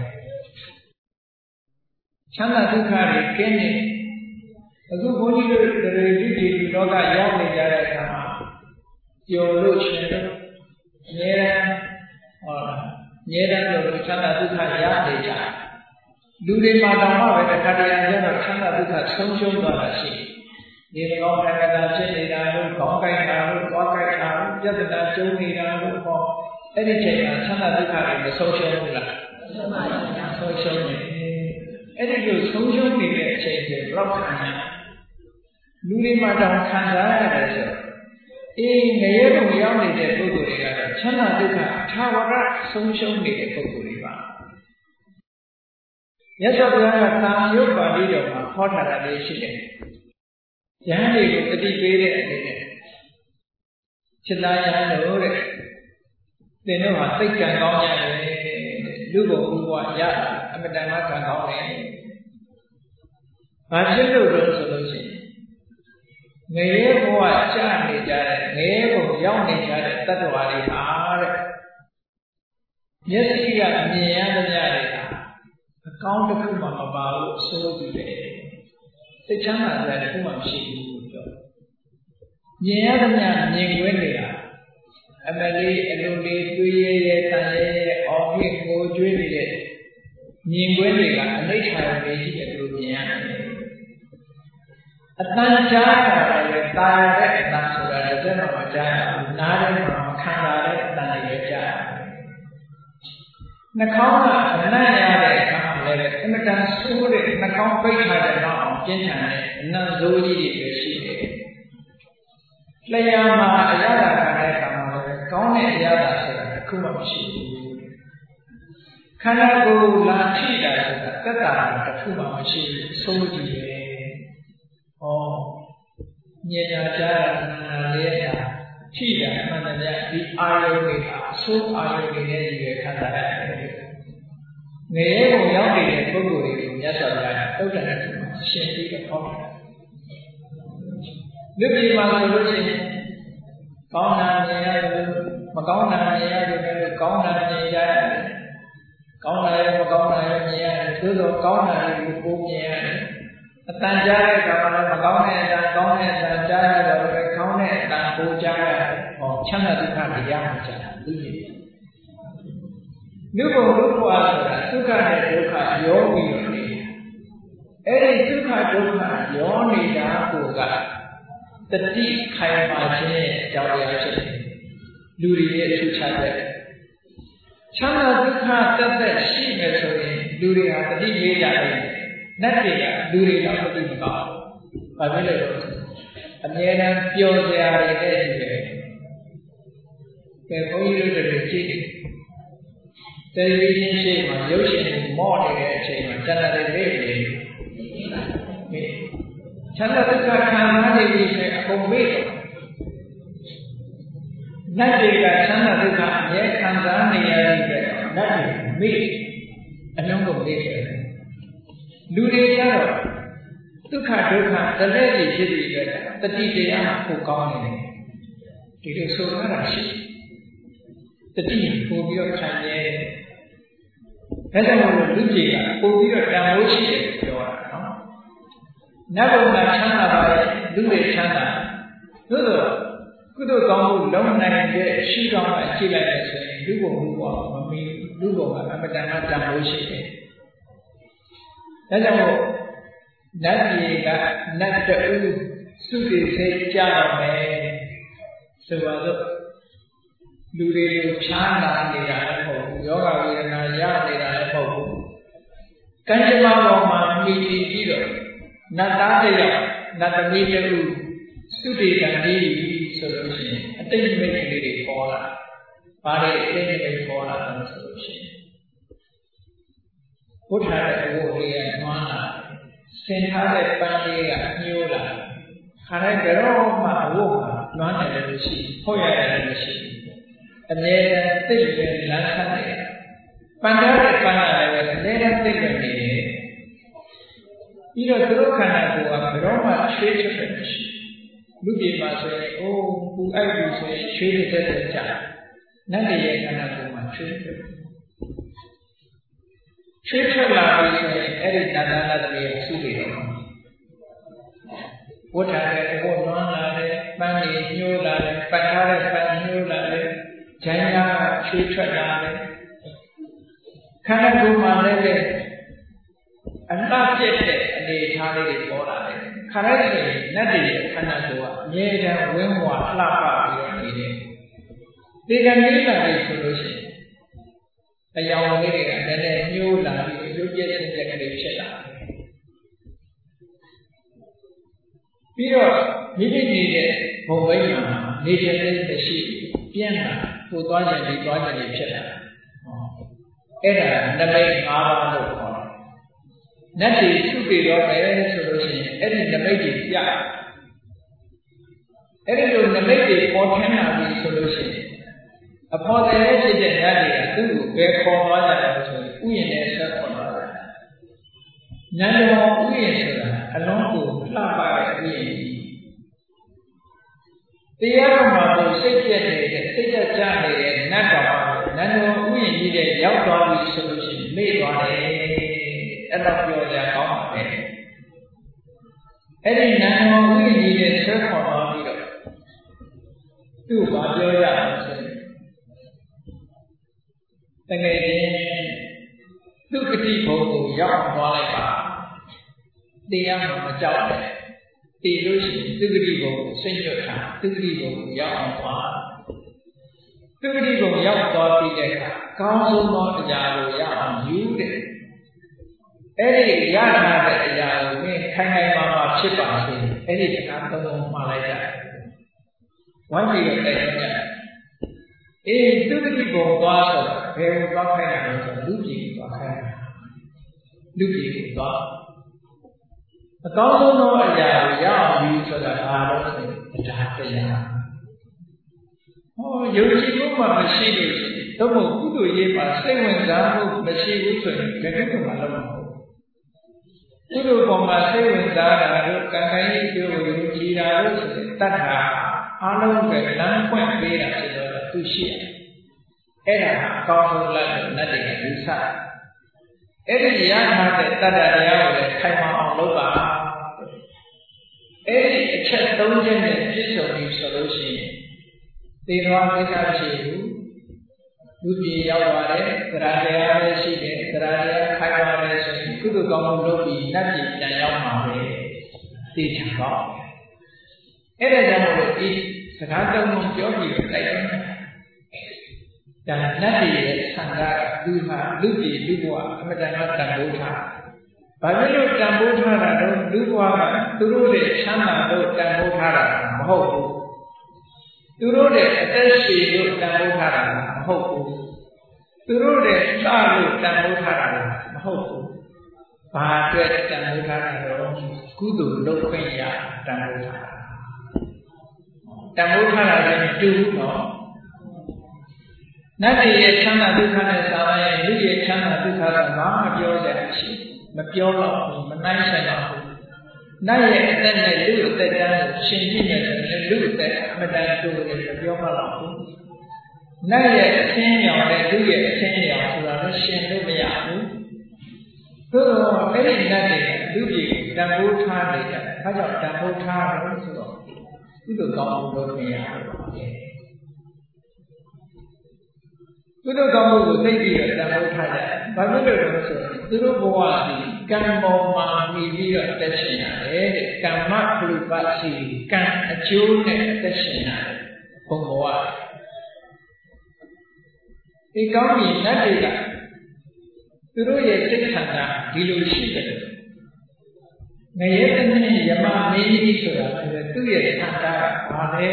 Speaker 1: ချမ်းသာဒုက္ခတွေကင်းနေအခုဘုန်းကြီးတို့ဒီလောကရောက်နေကြတဲ့အခါမှာပျော်လို့ရှင်လို့အမြဲတမ်းအမြဲတမ်းလို့ချမ်းသာဒုက္ခရနေကြလူတွေမှာတောင်မှပဲတစ်ခါတည်းကျတော့ချမ်းသာဒုက္ခဆုံးရှုံးသွားတာရှိဒီကောင်းကံကံဖြစ်နေတာလို့ကောင်းကိုက်တာလို့သွားကိုက်တာလို့ပြဿနာကျုံနေတာလို့ဟောအဲ့ဒီချိန်မှာချမ်းသာဒုက္ခတွေမဆုံးရှုံးဘူးလားဆုံးရှုံးနေအဲ့ဒီလိုဆုံးရှုံးနေတဲ့အချိန်တွေဘလောက်ခံရလူတွေမှာတောင်ခံစားရတယ်ဆိုငရေပုံရောက်နေတဲ့ပုဂ္ဂိုလ်တွေကတော့ချမ်းသာဒုက္ခထာဝရဆုံးရှုံးနေတဲ့ပုဂ္ဂိုလ်တွေပါမြတ်စွာဘုရားကသာယုတ်ပါဠိတော်မှာဟောထားတာလေးရှိတယ်ယဟန်တွေကိုတတိပေးတဲ့အနေနဲ့จิตာယဟန်တို့တဲ့သင်တို့ဟာစိတ်ကံကောင်းကြတယ်လူဘုံလူဘဝရအမတန်မှကံကောင်းတယ်ဘာဖြစ်လို့လဲဆိုလို့ရှိရင်ငရေဘဝကြာနေကြတဲ့ငရေဘုံရောက်နေကြတဲ့တတ္တဝါတွေဟာတဲ့မျက်စိကမြင်ရသမျှတွေဟာအကောင်းတစ်ခုမှမပါဘူးအဆိုးကြီးပဲစိတ်ချမ်းသာတဲ့တစ်ခုမှမရှိဘူးလို့ပြောမြင်ရသမျှမြင်ခွင့်နေတာအမလေးအလိုလေးတွေးရဲတန်ရဲအော်ဖြစ်ကိုကျွေးနေတဲ့မြင်ခွင့်တွေကအနိဋ္ဌာရုံတွေရှိတယ်လို့မြင်ရတယ်အတန်ကြားတာလည်းတာရတဲ့အတန်ဆိုတာလည်းကျတော့မကြားရဘူးနားထဲမှာမခံရတဲ့အတန်တွေလည်းကြားရတယ်နှာခေါင်းကအနံ့ရတဲ့အခါလည်းအမတန်ဆိုးတဲ့နှာခေါင်းပိတ်ထားတဲ့နောက်အောင်ပြင်းထန်တဲ့အနံ့ဆိုးကြီးတွေရှိတယ်လျှာမှာအရသာခံတဲ့အခါမှာလည်းကောင်းတဲ့အရသာဆိုတာတစ်ခုမှမရှိဘူးခန္ဓာကိုယ်လာထိတာဆိုတာသက်တာတစ်ခုမှမရှိဘူးအဆိုးကြီးပဲညဉ့်ညာကြားတာနာလေးတာထိတာမှန်တယ်ဒီအာယုန်တွေအဆိုးအာယုန်တွေနဲ့ဒီရခံစားရတယ်ငရေကိုရောက်နေတဲ့ပုဂ္ဂိုလ်တွေကိုမြတ်စွာဘုရားတုတ်တန်တဲ့ရှင်းပြီးတော့ဟောတာလူပြည်မှာဆိုလို့ရှိရင်ကောင်းတာမြင်ရတယ်မကောင်းတာမြင်ရတယ်ကောင်းတာမြင်ရတယ်ကောင်းတာရောမကောင်းတာရောမြင်ရတယ်သို့သောကောင်းတာတွေကိုကိုမြင်ရတယ်အတန်ကြားတဲ့အခါမှာလည်းမကောင်းတဲ့အတန်ကောင်းတဲ့အတန်ကြားရတော့လည်းကောင်းတဲ့အတန်ကိုကြားရတယ်ချမ်းသာဒုက္ခတွေရမှာကြားတယ်သိပြီလူဘုံလူဘဝဆိုတာဒုက္ခနဲ့ဒုက္ခရောပြီးတော့နေအဲ့ဒီဒုက္ခဒုက္ခရောနေတာကိုကတတိခိုင်ပါခြင်းရဲ့အကြောင်းတရားဖြစ်တယ်လူတွေရဲ့အထူးခြားတဲ့ချမ်းသာဒုက္ခတက်တဲ့ရှိမယ်ဆိုရင်လူတွေဟာတတိလေးရတယ်နတ်တွေကလူတွေတော့တတိမကောင်းဘူးဘာဖြစ်လဲဆိုအမြဲတမ်းပျော်စရာတွေနဲ့ရှိတယ်ဘယ်ဘုန်းကြီးတို့တွေကြည့်တယ်လီဗီရှင်းရှိမှရုပ်ရှင်မော့နေတဲ့အချိန်မှာတဏှာတွေလေးတွေမေ့ချမ်းသာဒုက္ခခံစားနေပြီဆိုရင်အကုန်မေ့တော့နတ်တွေကချမ်းသာဒုက္ခအမြဲခံစားနေရတဲ့အတွက်နတ်တွေမေ့အလုံးကုန်မေ့တယ်လူတွေကတော့ဒုက္ခဒုက္ခတလဲကြီးဖြစ်ပြီးတော့တတိတရားကိုကောင်းနေတယ်ဒီလိုဆိုရတာရှိတတိပို့ပြီးတော့ခံရဲဒါကြောင့်မို့လူကြီးကပို့ပြီးတော့တန်ဖိုးရှိတယ်ပြောတာနော်နတ်ဘုံကချမ်းသာပါရဲ့လူတွေချမ်းသာသို့သောကုသိုလ်ကောင်းမှုလုံးနိုင်တဲ့ရှိကောင်းမှကြည့်လိုက်လို့ဆိုရင်လူဘုံလူဘဝမမီလူဘုံကအမတန်မှတန်ဖိုးရှိတယ်ဒါကြောင့်မို့နတ်ကြီးကနတ်တူစုတည်စိတ်ကြတော့မယ်ဆိုပါတော့လူတွေကိုဖြားနာနေတာလည်းမဟုတ်ဘူးယောဂဝေဒနာရနေတာလည်းမဟုတ်ဘူးကံကြမ္မာပေါ်မှာမိတီပြီးတော့နတ်သားတယောက်နတ်သမီးတူစုတည်တန်ပြီးဆိုလို့ရှိရင်အတိတ်မိတ်ကလေးတွေပေါ်လာဘာတွေအတိတ်မိတ်ပေါ်လာလို့ဆိုလို့ရှိရင်ဘုရားရဲ့အဝတ်လေးကနွားလာဆင်ထားတဲ့ပန်းလေးကညှိုးလာခါတဲ့ကတော့မှအဝတ်မှာနွားတယ်လို့ရှိဟုတ်ရတယ်လို့ရှိအမြဲတမ်းသိတဲ့လမ်းခတ်တယ်ပန်းထားတဲ့ပန်းလာလည်းအမြဲတမ်းသိတဲ့နေတယ်ပြီးတော့သူတို့ခန္ဓာကိုယ်ကဘယ်တော့မှချွေးချက်မရှိလူပြေမှာဆိုရင်အိုးပူအိုက်ဘူးဆိုရင်ချွေးတဲ့ကြနတ်ရဲ့ခန္ဓာကိုယ်မှာချွေးတယ်ချွေးထွက်လာပြီဆိုရင်အဲ့ဒီတဏ္ဍာနာတည်းရဲ့စုတွေတော့ဝဋ္ဌာတဲ့ဘုံနွမ်းလာတဲ့ပန်းတွေညှိုးလာတဲ့ပတ်ထားတဲ့ပန်းညှိုးလာတဲ့ဂျိုင်းသားကချွေးထွက်လာတဲ့ခန္ဓာကိုယ်မှာလည်းအလှပြည့်တဲ့အနေထားလေးတွေပေါ်လာတယ်ခါရဲဆိုရင်နတ်တွေရဲ့ခန္ဓာကိုယ်ကအမြဲတမ်းဝင်းဝါလှပပြီးတော့နေတယ်ဒီကနေ့လာပြီဆိုလို့ရှိရင်အယောင်လေးတွေကလည်းညှိုးလာပြီးရုပ်ပြည့်တဲ့ကလေးဖြစ်လာတယ်ပြီးတော့မိမိနေတဲ့ဘုံဘိမှာနေခြင်းလေးမရှိပြန့်လာပို့သွားခြင်းဒီသွားခြင်းတွေဖြစ်လာတယ်အဲ့ဒါနမိတ်၅ပါးလို့ခေါ်တယ်နတ်တွေစုတည်တော့မယ်ဆိုလို့ရှိရင်အဲ့ဒီနမိတ်တွေပြအဲ့ဒီလိုနမိတ်တွေပေါ်ထမ်းလာပြီဆိုလို့ရှိရင်အဖော်တဲ့ဖြစ်တဲ့နတ်တွေကသူ့ကိုဘယ်ခေါ်သွားကြလဲဆိုရင်ဥယျာဉ်နဲ့ဆက်ခေါ်သွားတယ်နန္ဒမောဥယျာဉ်ဆိုတာအလုံးကိုလှပတဲ့ဥယျာဉ်ကြီးတရားတော်မှာကိုစိတ်ပြည့်နေတဲ့စိတ်ကြကြနေတဲ့နတ်တော်နန္ဒမောဥယျာဉ်ကြီးတဲ့ရောက်သွားပြီဆိုလို့ရှိရင်မေ့သွားတယ်အဲ့တော့ပြောကြကောင်းပါတယ်အဲ့ဒီနန္ဒမောဥယျာဉ်ကြီးတဲ့ဆက်ခေါ်သွားပြီးတော့သူ့ဘာပြောကြလဲဆိုရင်တကယ်ချင်းသူကတိဘုံကိုရောက်သွားလိုက်ပါတရားမှမကြောက်နဲ့တည်လို့ရှိရင်သူကတိဘုံကိုစိတ်ညွတ်တာသူကတိဘုံကိုရောက်အောင်သွားသူကတိဘုံရောက်သွားပြီးတဲ့အခါကောင်းဆုံးသောအရာကိုရအောင်ယူတဲ့အဲ့ဒီရထားတဲ့အရာကိုမင်းခိုင်ခိုင်မာမာဖြစ်ပါစေအဲ့ဒီတရားသုံးလုံးမှားလိုက်ကြဝိုင်းပြီးတော့တိုက်ကြအေးသူကတိဘုံသွားဆိုတာဘယ်ကိုသွားခိုင်းတာလဲဆိုလူပြည်ကိုသွားခိုင်းတာလူပြည်ကိုသွားအကောင်းဆုံးသောအရာကိုရအောင်ယူဆိုတာဘာလို့လဲတရားတရားဟောယုံကြည်မှုမှမရှိလို့ရှိရင်တော့ကုသိုလ်ရေးမှာစိတ်ဝင်စားမှုမရှိဘူးဆိုရင်ဘယ်လိုမှလုပ်မဟုတ်ကုသိုလ်ပေါ်မှာစိတ်ဝင်စားတာတို့ကံကံရေးကျိုးကိုယုံကြည်တာတို့ဆိုတဲ့တတ်တာအားလုံးကလမ်းပွင့်ပေးတာဆိုတော့သူရှိတယ်အဲ့ဒါအကောင်းဆုံးလိုက်လို့နတ်တွေကယူဆအဲ့ဒီရထားတဲ့တတ္တတရားကိုလည်းခိုင်မာအောင်လုပ်ပါအဲ့ဒီအချက်၃ချက်နဲ့ပြည့်စုံပြီဆိုလို့ရှိရင်သေတော်ကိစ္စမရှိဘူးလူပြည်ရောက်ပါတယ်သရတရားလည်းရှိတယ်သရတရားခိုင်မာတယ်ဆိုရင်ကုသိုလ်ကောင်းမှုလုပ်ပြီးနတ်ပြည်ပြန်ရောက်မှာပဲသိချင်ပါအဲ့ဒါကြောင့်မို့ဒီစကားသုံးခုပြောပြီးတော့တိုက်တယ်ဒါနတ်ပြည်ရဲ့ဆန္ဒလူဟာလူပြည်လူဘဝအမတန်မှတန်ဖိုးထားဘာဖြစ်လို့တန်ဖိုးထားတာတော့လူဘဝကသူတို့ရဲ့ချမ်းသာလို့တန်ဖိုးထားတာမဟုတ်ဘူးသူတို့ရဲ့အသက်ရှည်လို့တန်ဖိုးထားတာမဟုတ်ဘူးသူတို့ရဲ့စလို့တန်ဖိုးထားတာမဟုတ်ဘူးဘဘာအတွက်တန်ဖိုးထားတာတော့ကုသိုလ်လုပ်ခွင့်ရတန်ဖိုးထားတာတန်ဖိုးထားတာလည်းတူနော်နတ်တွေရဲ့ချမ်းသာဒုက္ခနဲ့စာရဲ့လူရဲ့ချမ်းသာဒုက္ခကဘာမှပြောကြရရှိမပြောတော့ဘူးမနိုင်ဆိုင်တော့ဘူးနတ်ရဲ့အသက်နဲ့လူအသက်တန်းကိုရှင်ကြည့်နေတယ်လူအသက်အမတန်တိုးတယ်ပြောမှတော့ဘူးနတ်ရဲ့အသင်းရောင်နဲ့လူရဲ့အသင်းရောင်ဆိုတာလည်းရှင်လို့မရဘူးသို့တော့အဲ့ဒီနတ်တွေလူကြီးတန်ဖိုးထားနေကြတယ်ဘာကြောင့်တန်ဖိုးထားလို့ဆိုတော့ကုသိုလ်ကောင်းမှုလုပ်နေရတယ်ကုသိုလ်ကောင်းမှုကိုသိပြီးတော့တန်ဖိုးထားကြတယ်ဘာဖြစ်လို့လဲဆိုတော့သူတို့ဘဝဒီကံပေါ်မှာမိပြီးတော့တက်ရှင်ရတယ်တဲ့ကမ္မပလူပစီကံအကျိုးနဲ့တက်ရှင်ရတယ်ဘုံဘဝဒီကောင်းပြီနတ်တွေကသူတို့ရဲ့စိတ်ခန္ဓာဒီလိုရှိတယ်ငရဲတနည်းယမမင်းကြီးဆိုတာသူ့ရဲ့ခန္ဓာဘာလဲ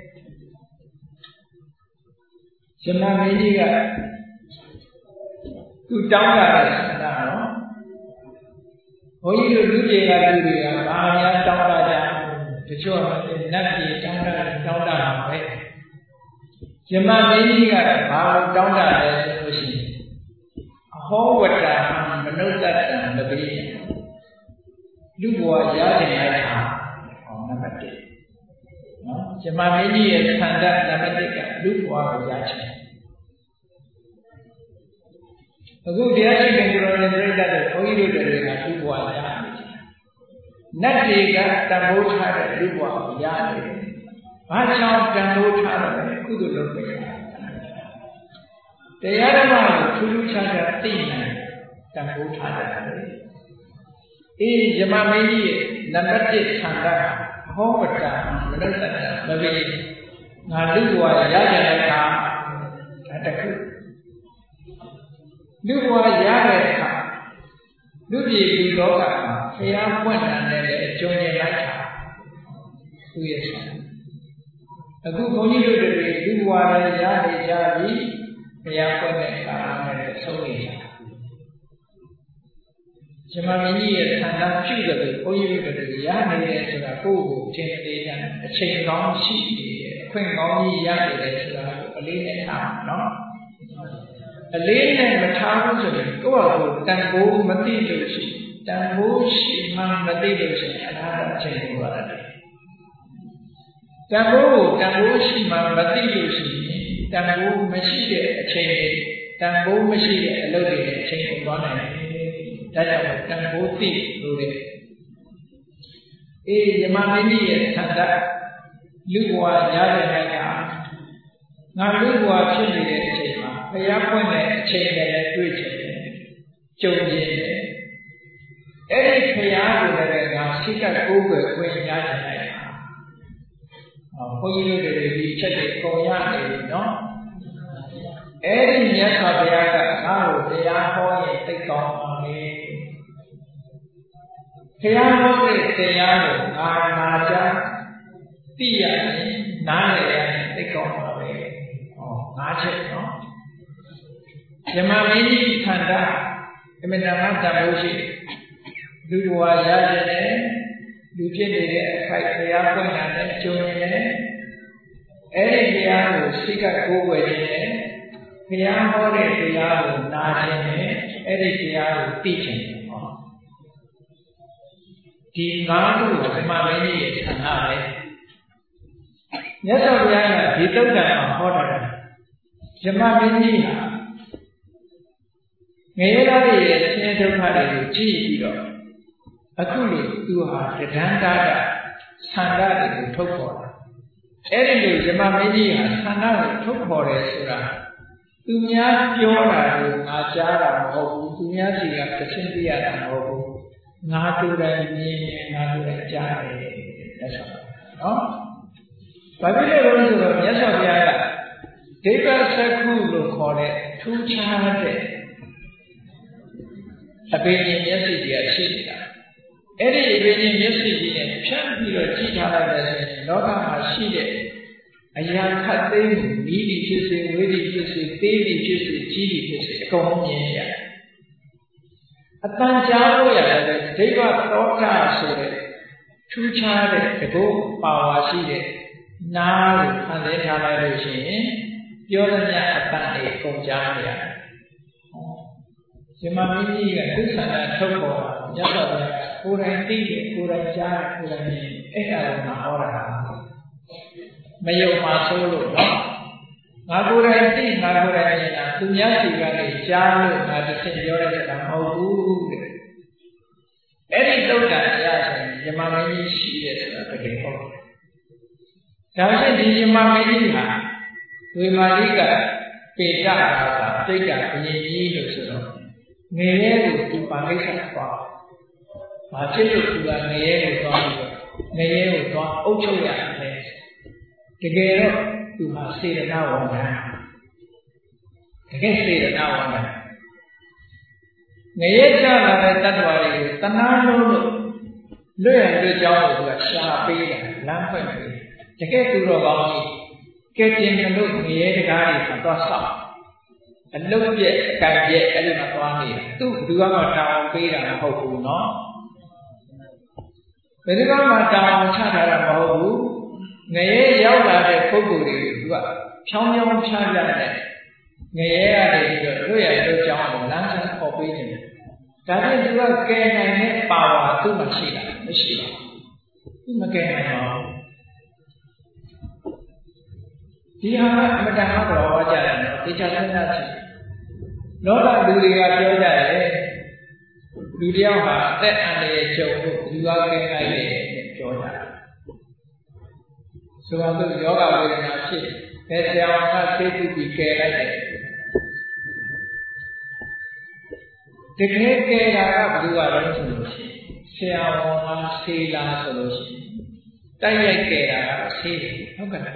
Speaker 1: ယမမင်းကြီးကသူတောင်းတာဆန္ဒနော်ဘုန်းကြီးတို့လူတွေကလူတွေကဘာများတောင်းတာကြတချို့ကနတ်ပြည်တောင်းတာပါပဲယမမင်းကြီးကဘာတောင်းတာလဲဆိုလို့ရှိရင်အဟောဝတ္တမနုဿတ္တံတပိလူဘဝရတဲ့လိုက်တာဟောနံပါတ်1နော်ယမမင်းကြီးရဲ့ခန္ဓာနံပါတ်1ကလူဘဝကိုရချင်အခုတရားရှိခိုးကြော်တဲ့ပြိဿတွေဘုန်းကြီးတို့တွေကလူဘဝရနေတယ်နတ်တွေကတန်ဖိုးထားတဲ့လူဘဝကိုရနေတယ်ဘာကြောင့်တန်ဖိုးထားတယ်ကုသိုလ်လုပ်နေတယ်တရားဓမ္မကိုထူးထူးခြားခြားသိနေတန်ဖိုးထားတယ်အေးယမမင်းကြီးရဲ့နံပါတ်1ခန္ဓာဟောဝတ္တမနုဿတ္တမဘိငါလူဘဝရကြတဲ့အခါဒါတခုလူဘဝရတဲ့အခါလူပြည်လူလောကမှာဘုရားပွင့်တာနဲ့လည်းကြုံရလိုက်တာသူရဲ့ဆန္ဒအခုဘုန်းကြီးတို့တွေလူဘဝလည်းရနေကြပြီဘုရားပွင့်တဲ့အခါနဲ့လည်းဆုံးနေကြဇမမင်းကြီးရဲ့ဆန္ဒပြုတယ်လို့ဘုန်းကြီးတို့တွေရနေတယ်ဆိုတာကိုယ့်ကိုသင်သေးတယ်အချိန်ကောင်းရှိနေတယ်အခွင့်ကောင်းကြီးရနေတယ်ဆိုတာကိုအလေးနဲ့ထားနော်အလေးနဲ့မထားဘူးဆိုရင်ကိုယ့်ဟာကိုယ်တန်ဖိုးမသိလို့ရှိတန်ဖိုးရှိမှမသိလို့ရှိရင်အနာအချိန်ကိုရတယ်တန်ဖိုးကိုတန်ဖိုးရှိမှမသိလို့ရှိရင်တန်ဖိုးမရှိတဲ့အချိန်တန်ဖိုးမရှိတဲ့အလုပ်တွေအချိန်ကိုသွားနိုင်တယ်ဒါကြောင့်တန်ဖိုးသိလို့တဲ့အေးယမမင်းကြီးရဲ့သတ္တလူဘဝရတဲ့ခိုင်ကငါလူဘဝဖြစ်နေတဲ့အချိန်မှာဘုရားပွင့်တဲ့အချိန်နဲ့လည်းတွေ့ချင်တယ်ကြုံချင်တယ်အဲ့ဒီဘုရားကိုလည်းငါစိတ်ကကိုးကွယ်ခွင့်ရနိုင်တယ်ဘုန်းကြီးတို့တွေဒီချက်တွေကုန်ရနေပြီနော်အဲ့ဒီမြတ်စွာဘုရားကငါ့ကိုတရားဟောရင်သိကောင်းပါလေဘုရားဟောတဲ့တရားကိုငါနာကြသိရရင်နားလည်ရရင်သိကောင်းပါပဲဟောငါချက်နော်ယမမင်းကြီးခန္ဓာအမြဲတမ်းတန်ဖိုးရှိလူတော်ရရတယ်လူဖြစ်နေတဲ့အခိုက်ဘုရားပွင့်တာနဲ့ကြုံနေတယ်အဲ့ဒီဘုရားကိုစိတ်ကကိုးကွယ်နေတယ်ဘုရားဟောတဲ့တရားကိုနာခြင်းနဲ့အဲ့ဒီတရားကိုသိခြင်းဟောဒီငါးခုကဓမ္မမင်းကြီးရဲ့ခန္ဓာပဲမြတ်စွာဘုရားကဒီသုတ်တံမှာဟောတာဓမ္မမင်းကြီးဟာငရေသားတွေရဲ့ဆင်းရဲဒုက္ခတွေကိုကြည့်ပြီးတော့အခုလိုသူဟာတဒန်းတာကဆန္ဒတွေကိုထုတ်ပေါ်တာအဲ့ဒီလိုဓမ္မမင်းကြီးဟာဆန္ဒကိုထုတ်ပေါ်တယ်ဆိုတာသူများပြောတာကိုငါကြားတာမဟုတ်ဘူးသူများစီကသင်ပြရတာမဟုတ်ဘူးငါတို့တိုင်းမြင်ငါတို့တိုင်းကြားတယ်လက်ဆောင်နော်ဘာဖြစ်လို့လဲဆိုတော့မြတ်စွာဘုရားကဒိဗ္ဗစက္ခုလို့ခေါ်တဲ့ထူးခြားတဲ့အဘိညာဉ်မျက်စိကြီးရှိနေတာအဲ့ဒီအဘိညာဉ်မျက်စိကြီးနဲ့ဖြန့်ပြီးတော့ကြည့်ထားလိုက်တဲ့လောကမှာရှိတဲ့အရာခတ်သိမ်းမှုမိဒီဖြစ်စေဝိဒီဖြစ်စေသေးဒီဖြစ်စေကြီးဒီဖြစ်စေအကုန်လုံးမြင်ရတယ်အတန်ကြားလို့ရတယ်ဒိဋ္ဌသောတာဆိုတဲ့ထူးခြားတဲ့တကုပါဝါရှိတဲ့နားကိုဖန်ဆင်းထားလိုက်လို့ရှိရင်ပြောရမြအတန်တွေကုန်ကြားနေရတယ်ရှင်မမင်းကြီးကသူဆန္ဒထုတ်ပေါ်တာမြတ်စွာဘုရားကိုယ်တိုင်သိတယ်ကိုယ်တိုင်ကြားတယ်ကိုယ်တိုင်မြင်အဲ့ဒါကိုမှဟောတာမယုံမှဆိုလို့နော်ငါကိုယ်တိုင်သိငါကိုယ်တိုင်မြင်တာသူများစီကနေကြားလို့ငါတစ်ချက်ပြောရတာမဟုတ်ဘူးတဲ့အဲ့ဒီသုတ်တန်အရာဆိုရင်ရှင်မမင်းကြီးရှိတယ်ဆိုတာတကယ်ဟုတ်တယ်ဒါဖြင့်ဒီရှင်မမင်းကြီးဟာဝေမာလိကပေတရာကတိတ်ကဘုရင်ကြီးလို့ဆိုတော့ငရဲကိုသူပါဠိဆက်သွား။ဘာဖြစ်လို့သူကငရဲကိုသွားပြီးတော့ငရဲကိုသွားအုပ်ချုပ်ရတယ်လဲ။တကယ်တော့သူဟာစေတနာဝန္ဒာ။တကယ်စေတနာဝန္ဒာ။ငရဲကြလာတဲ့တ attva တွေကိုတဏှာလို့လွတ်ရလွတ်ကြောင်းကိုသူကရှာပေးတယ်လမ်းဖွင့်ပေးတယ်။တကယ်သူတော်ကောင်းကြီးကဲတင်လို့ငရဲတကားတွေသွားဆောက်အလုံးပြက်အကန့်ပြက်အဲ့ဒီမှာသွားနေတယ်သူဘယ်သူမှတောင်းပေးတာမဟုတ်ဘူးနော်ဘယ်သူမှတောင်းချထားတာမဟုတ်ဘူးငရဲရောက်လာတဲ့ပုဂ္ဂိုလ်တွေကိုသူကဖြောင်းဖြောင်းဖြားပြတဲ့ငရဲရတယ်ပြီးတော့တို့ရဲ့တို့ကြောင်းကိုလမ်းဆန်းပေါ်ပေးနေတယ်ဒါဖြင့်သူကကဲနိုင်တဲ့ပါဝါသူ့မှာရှိတာမရှိပါဘူးသူမကဲနိုင်ပါဘူးဒီဟာကအမတန်မှတော်ဟောကြတယ်နော်တေချာစဉ်းစားကြည့်လောကလူတွေကပြောကြတယ်လူတယောက်ဟာအသက်အန္တရာယ်ကြုံလို့လူကကဲနိုင်တယ်ပြောတာဆိုတော့ယောဂဝေဒနာဖြစ်ဘယ်ဆရာကသိသိပြီးကဲလိုက်တယ်တကယ်ကဲတာကဘယ်သူကတော့ဆိုလို့ရှိရင်ဆရာဝန်ကဆေးလားဆိုလို့ရှိရင်တိုက်ရိုက်ကဲတာကဆေးဟုတ်ကဲ့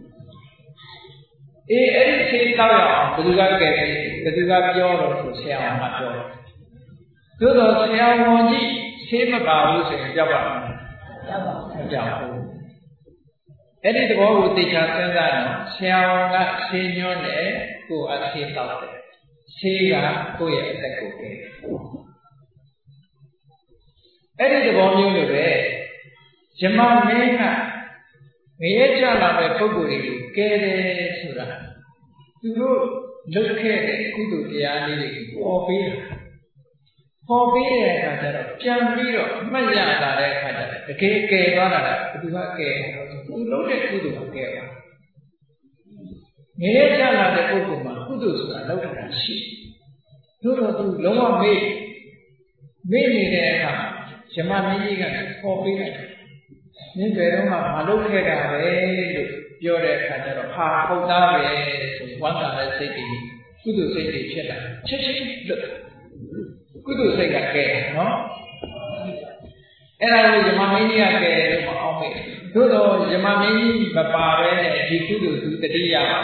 Speaker 1: အဲ့ဒီဆေးတောက်ရအောင်ဘယ်သူကကဲတယ်ဘယ်သူကပြောတော့ဆိုဆရာဝန်ကပြောတယ်သို့တော့ဆရာဝန်ကြီးဆေးမပါဘူးဆိုရင်ကြောက်ပါမလားမကြောက်ဘူးအဲ့ဒီသဘောကိုသိချာစဉ်းစားတော့ဆရာဝန်ကဆေးညွှန်းတယ်ကိုယ်အဆေးတောက်တယ်ဆေးကကိုယ့်ရဲ့အသက်ကိုကဲတယ်အဲ့ဒီသဘောမျိုးလိုပဲယမမင်းကငရဲကြလာတဲ့ပုဂ္ဂိုလ်တွေကိုကဲတယ်ဆိုတာသူတို့လုပ်ခဲ့တဲ့ကုသိုလ်တရားလေးတွေကိုပေါ်ပေးတာပေါ်ပေးတဲ့အခါကျတော့ပြန်ပြီးတော့အမှတ်ရလာတဲ့အခါကျတော့တကယ်ကဲသွားတာကဘယ်သူကကဲသူလုပ်တဲ့ကုသိုလ်ကကဲပါငရဲကြလာတဲ့ပုဂ္ဂိုလ်မှာကုသိုလ်ဆိုတာလုပ်တာရှိတို့တော့သူလုံးဝမေ့နေတဲ့အခါယမမင်းကြီးကပေါ်ပေးလိုက်တယ်မင်းဘယ်တော့မှမလုပ်ခဲ့တာပဲလို့ပြောတဲ့အခါကျတော့ဟာဟုတ်သားပဲဆိုဝမ်းသာတဲ့စိတ်တွေကုသိုလ်စိတ်တွေဖြစ်လာချက်လွတ်ကုသိုလ်စိတ်ကကဲနော်အဲ့ဒါကိုယမမင်းကြီးကကဲလို့မအောင်မေ့သို့တော့ယမမင်းကြီးမပါပဲနဲ့ဒီကုသိုလ်သူတတိယပါ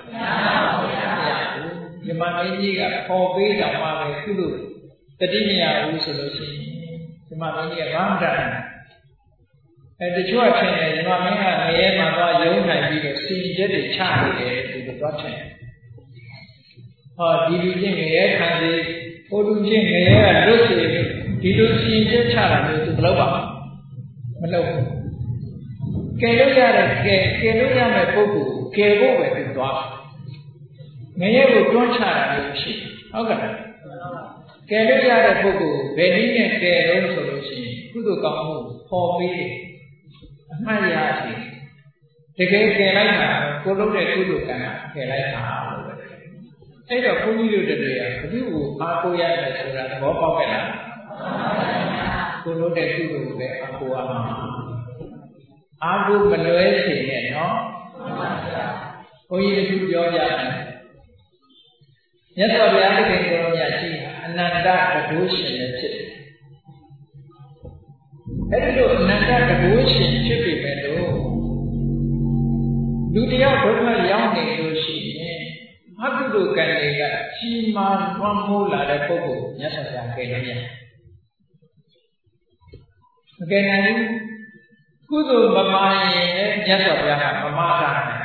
Speaker 1: ယမမင်းကြီးကပေါ်ပေးတော်မှာပဲကုသိုလ်တတိမရဘူးဆိုလို့ရှိရင်ယမမင်းကြီးကဘာမှမတတ်တချို့အထင်တယ်ညီမမင်းကငရဲမှာသွားရုံးနိုင်ပြီးတော့စီချက်တွေချနေတယ်ဒီလိုသွားထင်ဟောဒီလူချင်းငရဲခံစီဟိုလူချင်းငရဲကလွတ်စီဒီလိုစီချက်ချတာမျိုးသူမလုပ်ပါဘူးမလုပ်ဘူးကယ်လို့ရတဲ့ကယ်လို့ရမယ့်ပုဂ္ဂိုလ်ကယ်ဖို့ပဲသူသွားငရဲကိုတွန်းချတာမျိုးရှိဟုတ်ကဲ့ကယ်လို့ရတဲ့ပုဂ္ဂိုလ်ဘယ်နည်းနဲ့ကယ်လို့ဆိုလို့ရှိရင်ကုသိုလ်ကောင်းမှုပေါ်ပေးတယ်အမှတ်ရရှိတကယ်ကယ်လိုက်တာကိုလုပ်တဲ့ကုသိုလ်ကံကယ်လိုက်တာလို့ပဲအဲ့တော့ဘုန်းကြီးတို့တွေကဘုသူ့ကိုအားကိုးရတယ်ဆိုတာသဘောပေါက်ကြလားကိုလုပ်တဲ့ကုသိုလ်ကိုလည်းအားကိုးရမှာအားကိုးမလွဲစေနဲ့နော်ဘုန်းကြီးတို့ပြောကြတယ်မြတ်စွာဘုရားသခင်ကိုယ်တော်မြတ်ကြီးအနန္တတကုရှင်လည်းဖြစ်တယ်အဲ့ဒီလိုအနန္တတကုရှင်ဖြစ်ပြီမဲ့လို့လူတယောက်ဒုက္ခရောက်နေလို့ရှိရင်အကုသိုလ်ကံတွေကကြီးမားလွှမ်းမိုးလာတဲ့ပုဂ္ဂိုလ်မြတ်စွာဘုရားကယ်လို့ရတယ်မကယ်နိုင်ဘူးကုသိုလ်မမာရင်လည်းမြတ်စွာဘုရားကမမာတာဒါ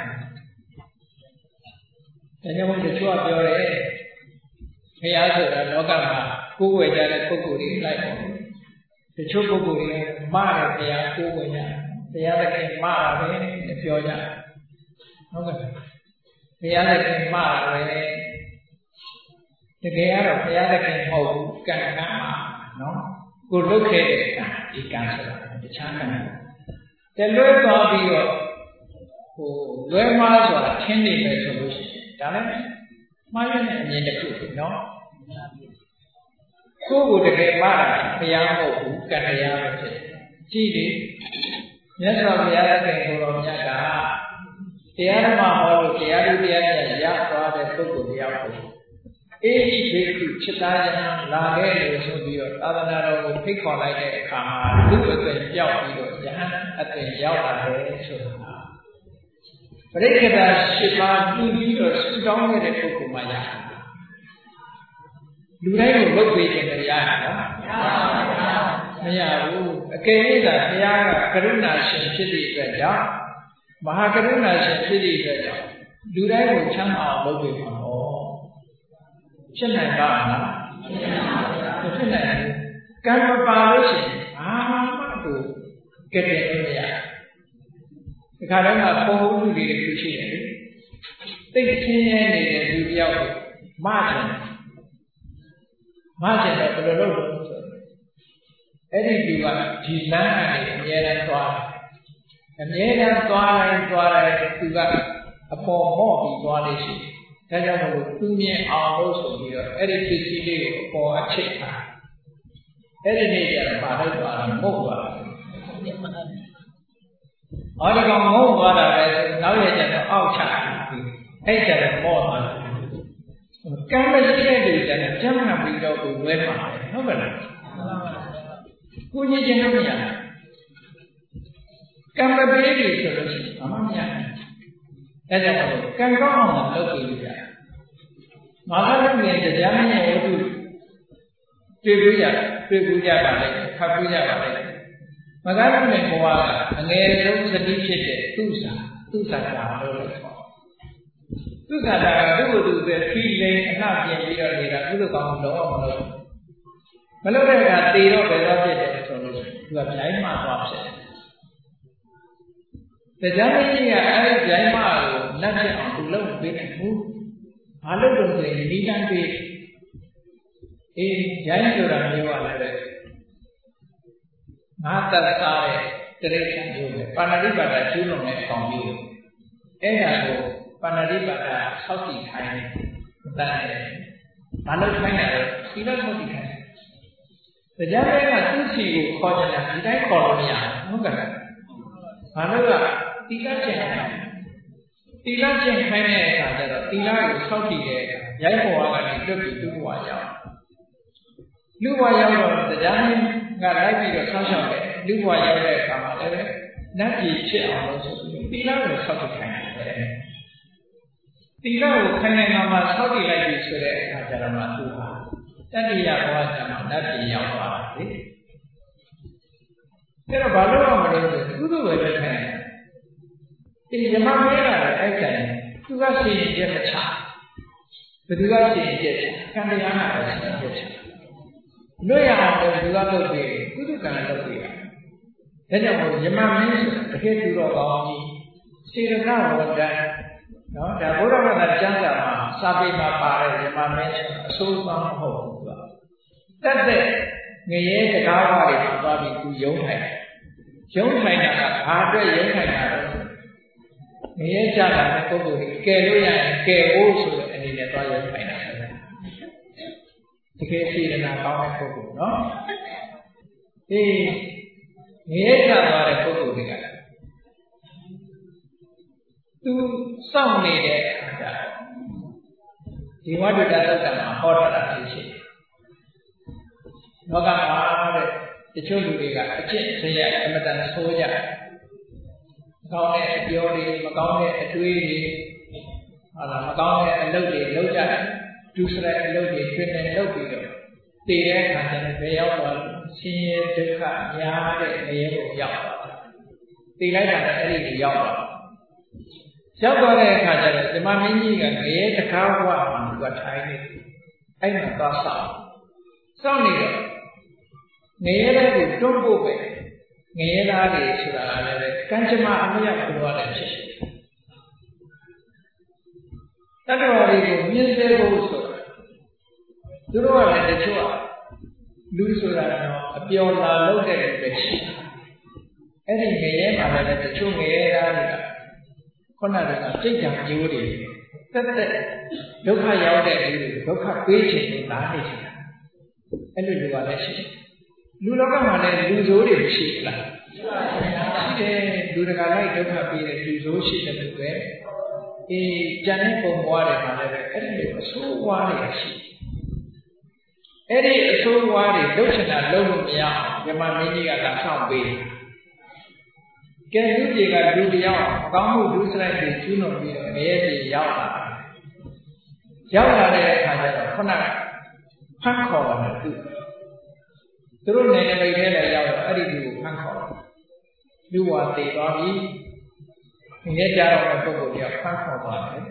Speaker 1: ကြောင့်တချို့ကပြောတယ်ဘုရားဆိုတာလောကမှာကိုယ်ဝယ်ကြတဲ့ပုဂ္ဂိုလ်တွေလိုက်ပေါ့တချို့ပုဂ္ဂိုလ်တွေမှားတယ်တရားကိုယ်ဝယ်ကြတရားသခင်မှားတာပဲပြောကြဟုတ်ကဲ့တရားသခင်မှားတာပဲတကယ်ကတော့ဘုရားသခင်မဟုတ်ဘူးကံကံမှာနော်ကိုလုတ်ခဲ့တဲ့ကံဒီကံဆိုတာတခြားကံတလွဲသွားပြီးတော့လွဲမှားဆိုတာထင်းနေမယ်ဆိုလို့ရှိရင်ဒါလည်းမှားရတဲ့အမြင်တစ်ခုနော်ကိုယ်ကိုတကယ်မှားတာဘုရားမဟုတ်ဘူးကံတရားပဲဖြစ်ကြည့်လေမြတ်စွာဘုရားသခင်ကိုယ်တော်မြတ်ကတရားဓမ္မဟောလို့တရားသူတရားမြတ်ရသွားတဲ့ပုဂ္ဂိုလ်တရားပေါ့အေးဒီဘေကုจิตသားယံလာခဲ့လို့ဆိုပြီးတော့သာသနာတော်ကိုဖိတ်ခေါ်လိုက်တဲ့အခါမှာလူအသွင်ပြောက်ပြီးတော့ယဟန်အသွင်ရောက်လာတယ်ဆိုတာပရိက္ခတ၈ပါးပြုပြီးတော့ဆူတောင်းခဲ့တဲ့ပုဂ္ဂိုလ်မှရတယ်လူတိုင်းကိုလုပ်ပေးခြင်းရရလားမရဘူးအကယ်၍သာဘုရားကကရုဏာရှင်ဖြစ်သည့်အတွက်ကြောင့်မဟာကရုဏာရှင်ဖြစ်သည့်အတွက်ကြောင့်လူတိုင်းကိုချမ်းသာအောင်လုပ်ပေးမှာဖြစ်နိုင်ပါ့မလားမဖြစ်နိုင်ဘူးကံမပါလို့ရှိရင်ဘာမှကိုကဲ့တဲ့လို့မရဒီခါတော့ကပုံမှုလူတွေတစ်ရှိတယ်လေသိချင်းရဲနေတဲ့လူတယောက်ကိုမချင်တော့ဘယ်လိုလုပ်လို့ဆိုအဲ့ဒီလူကဒီလမ်းကနေအမြဲတမ်းသွားတယ်သူကအပေါ်မော့ပြီးသွားလို့ရှိတယ်ဒါကြောင့်မို့သူမြင်အောင်လို့ဆိုပြီးတော့အဲ့ဒီပစ္စည်းလေးကိုအပေါ်အချိတ်ထားအဲ့ဒီနေ့ကျတော့ပါလိုက်သွားတာမဟုတ်ပါဘူး။အော်ဒီကောင်ငုံသွားတာပဲနောက်ရကျတော့အောက်ချပြီးအဲ့ကျတော့မော့သွားတယ်။ကံမရှိတဲ့လူကျတော့ကျမ်းမာပြီးတော့ကိုဝဲမှာဟုတ်ပါလား။ကိုကြီးချင်းလို့မရဘူး။ကံမပေးပြီဆိုလို့ရှိရင်ဘာမှမရဘူး။အဲ့ဒါကြောင့်ကံကောင်းအောင်လုပ်ပြီးလို့ရတယ်။မဟာလူငယ်တရားမင်းရဲ့ဝတ္ထုတွေ့ကြပါလေဖတ်ပြကြပါလေမဂ္ဂလူငယ်ဘဝကအငယ်ဆုံးသတိဖြစ်တဲ့သူစာတာလို့ခေါ်သူစာတာကသူ့ကိုယ်သူပဲဖိလိန်အနှပြင်ပြီးတော့နေတာသူ့လိုကောင်းတော့မလုပ်တဲ့အခါတေတော့ဘယ်တော့ဖြစ်တယ်ဆိုလို့သူကဗျိုင်းမှသွားဖြစ်တယ်တရားမင်းကြီးကအဲ့ဒီဗျိုင်းမှကိုလက်ပြအောင်သူလုပ်ပေးတယ်ဘူးဘာလို့လို့ဆိုရင်ဒီတန်းပေးအေးဂျိုင်းဆိုတာမျိုးကလည်းငါတတ်သားတဲ့တိရစ္ဆာန်မျိုးပဲပါဏာတိပါဒကျူးလွန်တဲ့အကောင်မျိုးအဲ့ဒါကိုပါဏာတိပါဒဆောက်တည်ခိုင်းတယ်ဘာလို့ခိုင်းတာလဲဒီလိုဆောက်တည်ခိုင်းတယ်တရားမဲကသူ့စီကိုခေါ်ကြတယ်ဒီတိုင်းခေါ်လို့မရဘူးဟုတ်ကဲ့ဘာလို့ကတိလကျင့်ခိုင်းတဲ့အခါကျတော့တိလကိုဆောက်တည်တဲ့ရိုက်ပေါ်ကနေတွတ်ပြီးသူ့ဘဝရောက်လူဘဝရောက်တော့တရားမင်းကလိုက်ပြီးတော့ဆောက်ရှောက်တယ်လူဘဝရောက်တဲ့အခါမှာလည်းနတ်ပြည်ဖြစ်အောင်လို့ဆိုပြီးသီလကိုဆောက်တည်ခိုင်းတယ်သီလကိုခိုင်ခိုင်မာမာဆောက်တည်လိုက်ပြီဆိုတဲ့အခါကျတော့မှသူဟာတတ္တိယဘဝကျမှနတ်ပြည်ရောက်သွားတာလေအဲ့တော့ဘာလို့မလုပ်လဲကုသိုလ်ပဲလုပ်ခိုင်းတယ်ဒီယမမဲလာတဲ့အဲ့တိုင်းသူကစီရင်ချက်မချဘယ်သူကစီရင်ချက်ကံတရားနာပဲစီရင်ချက်ချလွတ်ရအောင်လို့သူကလုပ်ပြီးကုသကံလုပ်ပြီးတာဒါကြောင့်ယမမင်းဆိုတကယ်သူတော်ကောင်းကြီးစေရနာဝတ္တနော်ဒါဘုရားဘာသာကျမ်းစာမှာစာပေမှာပါတဲ့ယမမင်းအဆိုးဆုံးမဟုတ်ဘူးသူကတတ်တဲ့ငရဲစကားဝါတွေသွားပြီးသူယုံထိုင်တာကဘာအတွက်ယုံထိုင်တာလဲငရဲကြတာတဲ့ပုဂ္ဂိုလ်ကြီးကယ်လို့ရရင်ကယ်ဖို့ဆိုတဲ့အနေနဲ့သွားယုံထိုင်တာတကယ်စေတနာကောင်းတဲ့ပုဂ္ဂိုလ်နော်အေးငရဲကြသွားတဲ့ပုဂ္ဂိုလ်တွေကသူစောင့်နေတဲ့အခါဒီဝတ္တတသုတ်တံမှာဟောတာရှိတယ်လောကမှာတဲ့တချို့လူတွေကအကျင့်စရအမတန်ဆိုးကြမကောင်းတဲ့အပြောတွေမကောင်းတဲ့အတွေးတွေဟုတ်လားမကောင်းတဲ့အလုပ်တွေလုပ်ကြတယ်ဒုစရိုက်အလုပ်တွေတွင်တယ်လုပ်ပြီးတော့တည်တဲ့အခါကျတော့ဘယ်ရောက်သွားလဲဆင်းရဲဒုက္ခများတဲ့ငရဲကိုရောက်သွားတယ်တည်လိုက်တာလည်းအဲ့ဒီကိုရောက်သွားတဲ့အခါကျတော့ဇမမင်းကြီးကငရဲတကားဘဝမှာသူကထိုင်နေအဲ့မှာသွားစောင့်နေတော့ငရဲတဲ့ကိုတွန်းပို့ပဲငရဲသားတွေဆိုတာလည်းကံကြမ္မာအမရဘုရားလည်းဖြစ်တယ်တတ္တဝါတွေကိုမြင်စေဖို့ဆိုတာသူတို့ကလည်းတချို့ကလူဆိုတာတော့အပျော်လာလုပ်တဲ့လူပဲရှိတယ်အဲ့ဒီငရဲမှာလည်းတချို့ငရဲသားတွေကခုနကစိတ်ဓာတ်မျိုးတွေတက်တက်ဒုက္ခရောက်တဲ့လူတွေဒုက္ခပေးခြင်းနဲ့လာနေကြတာအဲ့လိုလူကလည်းရှိတယ်လူလောကမှာလည်းလူဆိုးတွေရှိလားရှိတယ်လူတကာလိုက်ဒုက္ခပေးတဲ့လူဆိုးရှိတယ်လို့ပဲကြံတဲ့ပုံပွားတယ်မှာလည်းအဲ့ဒီလိုအဆိုးဝါးတွေရှိအဲ့ဒီအဆိုးဝါးတွေလှုပ်ချင်တာလှုပ်လို့မရအောင်မြမမင်းကြီးကသာဆောင်ပေးကဲလူကြီးကလူတယောက်အကောင်းမှုဒုစရိုက်တွေကျူးလွန်ပြီးတော့ငရဲကြီးရောက်လာတဲ့အခါကျတော့ခုနကဖန်ခေါ်တယ်သူတို့နေနေမိတ်ထဲလည်းရောက်တော့အဲ့ဒီလူကိုဖန်ခေါ်တယ်လူဝါတည်သွားပြီဒီနေ့ကြတော့ပုဂ္ဂိုလ်ကဖန်ခေါ်သွားတယ်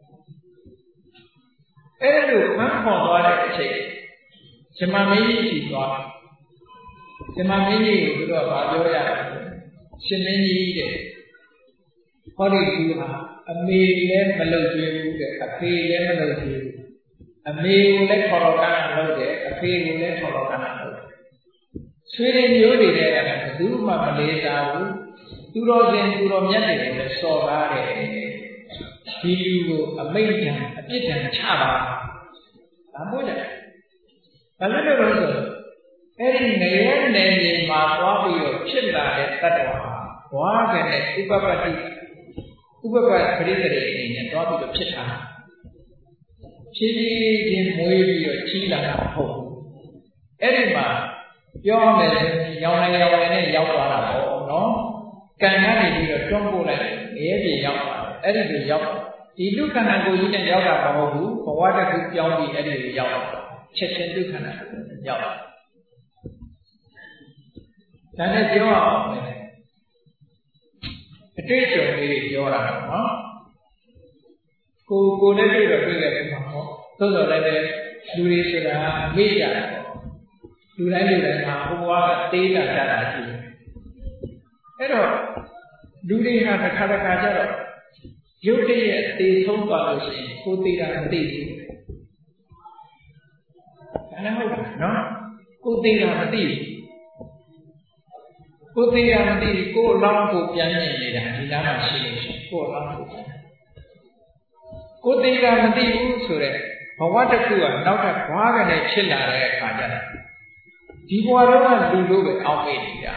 Speaker 1: အဲ့ဒီလိုဖန်ခေါ်သွားတဲ့အချိန်ဇမမင်းကြီးစီသွားဇမမင်းကြီးကိုသူတို့ကပြောရတာရှင်မင်းကြီးတဲ့ဟောဒီလူဟာအမေလည်းမလုပ်သေးဘူးတဲ့အဖေလည်းမလုပ်သေးဘူးအမေကိုလည်းခေါ်တော့ကန်းလုပ်တယ်အဖေကိုလည်းခေါ်တော့ကန်းလုပ်တယ်ဆွေတွေမျိုးတွေလည်းဘယ်သူမှမလေးစားဘူးသူတော်စင်သူတော်မြတ်တွေလည်းစော်ကားတယ်ဒီလူကိုအမိန့်တံအပြစ်ဒဏ်ချပါဘာမို့လဲဘာလို့လဲဆိုတော့အဲ့ဒီငရဲနယ်မြေမှာသွားပြီးတော့ဖြစ်လာတဲ့တတ္တဝါဘွားကနဲ့ဥပပတ္တိဥပပပရိသေတွေအနေနဲ့သွားပြီးတော့ဖြစ်တာဖြည်းဖြည်းချင်းမွေးပြီးတော့ကြီးလာတာမဟုတ်ဘူးအဲ့ဒီမှာပြောမယ်ဆိုရင်ရောင်နေနဲ့ရောက်သွားတာပေါ့နော်ကံကနေပြီးတော့တွန်းပို့လိုက်ငရဲပြေရောက်သွားတယ်အဲ့ဒီလိုရောက်ဒီလူခန္ဓာကိုယ်ကြီးနဲ့ရောက်တာမဟုတ်ဘူးဘဝတစ်ခုပြောင်းပြီးအဲ့ဒီလိုရောက်တာချက်ချင်းလူခန္ဓာကိုယ်နဲ့ရောက်တာဒါနဲ့ပြောအောင်အတွေ့အကြုံလေးတွေပြောတာတော့နော်ကိုလည်းတွေ့တော့တွေ့ခဲ့ပြီမှာပေါ့သို့တော်လည်းလူတွေဆိုတာမေ့ကြတာပေါ့လူတိုင်းမှာဘုရားကတေးတာကြတာရှိတယ်အဲ့တော့လူတွေဟာတစ်ခါကျတော့ရုပ်တရက်သေဆုံးသွားလို့ရှိရင်ကိုသေးတာမသိဘူးဒါလည်းဟုတ်တယ်နော်ကိုသေးတာမသိဘူးကိုသေးတာမသိဘူးကိုအလောင်းကိုပြန်မြင်နေတာဒီနားမှာရှိနေရှင်ကိုအလောင်းကိုကိုသေးတာမသိဘူးဆိုတဲ့ဘဝတစ်ခုကနောက်ထပ်ဘွားကနေဖြစ်လာတဲ့အခါကျတော့ဒီဘဝတော့လူလို့ပဲအောက်မေ့နေတာ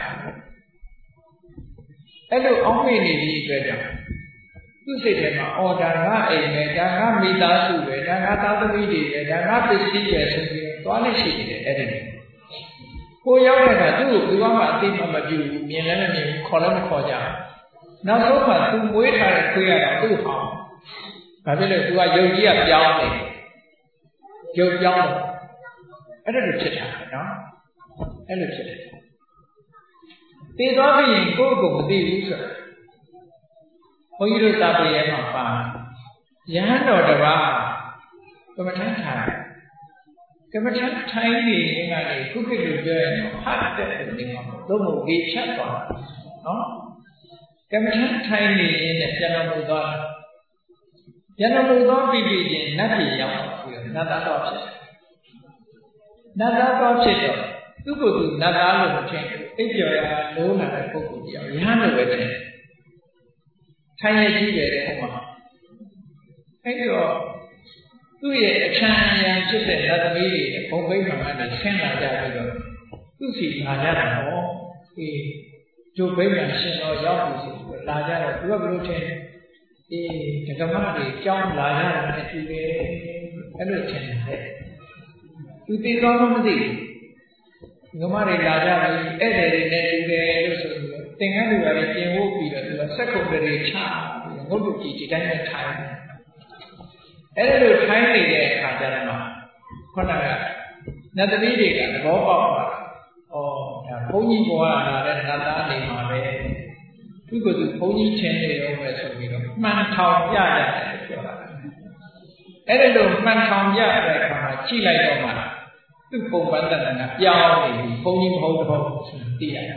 Speaker 1: အဲ့လိုအောက်မေ့နေပြီးအတွက်ကြောင့်သူ့စိတ်ထဲမှာအော်ဒါငါအိမ်ပဲဒါငါမိသားစုပဲဒါငါသားသမီးတွေပဲဒါငါပစ္စည်းပဲဆိုပြီးသွားလိမ့်ရှိနေတယ်အဲ့ဒီကိုရောက်တဲ့အခါသူ့ကိုဘယ်မှအသိမှမပြုဘူးမြင်လည်းမမြင်ဘူးခေါ်လည်းမခေါ်ကြဘူးနောက်ဆုံးမှသူမွေးထားတဲ့ခွေးရတာသူ့ဟောင်းဘာဖြစ်လို့သူကယုတ်ကြီးကပြောင်းနေယုတ်ပြောင်းတော့အဲ့ဒါလိုဖြစ်တာနော်အဲ့လိုဖြစ်တယ်တည်သွားပြီးရင်ကိုယ့်ကိုမသိဘူးဆိုတော့ဘုန်းကြီးတို့သာပေရဲ့မှာပါယဟန်တော်တစ်ပါးကမ္မထမ်းထိုင်ကမ္မထမ်းထိုင်နေကနေခုခေတ်လိုပြောရင်ဖတ်တဲ့နေမှာတော့မဟုတ်ဒီဖြတ်သွားနော်ကမ္မထမ်းထိုင်နေရင်ပြန်တော်မူသွားပြန်တော်မူသွားပြီးချင်းနတ်ပြည်ရောက်ပြီးတော့နတ်သားတော်ဖြစ်နတ်သားတော်ဖြစ်တော့သူ့ကိုယ်သူနတ်သားလို့မထင်ဘူးအိပ်ပျော်ရလုံးလာတဲ့ပုဂ္ဂိုလ်တရားရဟန်းလိုပဲထင်ထိုင်ရကြီးတယ်တဲ့ဟိုမှာအဲ့တော့သူ့ရဲ့အချမ်းအယံဖြစ်တဲ့နတ်သမီးတွေဘုံဘိမှန်ကနေဆင်းလာကြပြီးတော့သူ့စီလာကြတာဟောကျိုးဘိမှန်ရှင်တော်ရောက်ပြီဆိုပြီးလာကြတော့သူကဘယ်လိုထင်ဒကမတွေကြောင်းလာကြတာနဲ့တူတယ်အဲ့လိုထင်တယ်သူသိတော့မသိဘူးငမတွေလာကြပြီဧည့်သည်တွေနဲ့တူတယ်လို့ဆိုပြီးတော့သင်္ကန်းတွေပါပြင်ဖို့ပြီးတော့သူကစက်ခုံတွေချပြီးငုတ်တုကြီးဒီတိုင်းနဲ့ထိုင်အဲ့လိုထိုင်နေတဲ့အခါကျတော့ခုနကနတ်သမီးတွေကသဘောပေါက်သွားဒါဘုန်းကြီးဘဝလာတဲ့နတ်သားနေမှာပဲသူကသူဘုန်းကြီးချင်းနေတော့ပဲဆိုပြီးတော့မှန်ထောင်ပြရတယ်ပြောတာအဲ့လိုမှန်ထောင်ပြတဲ့အခါမှာကြည့်လိုက်တော့မှသူ့ပုံပန်းတဏ္ဍာပြောင်းနေပြီဘုံကြီးမဟုတ်တော့သိရတယ်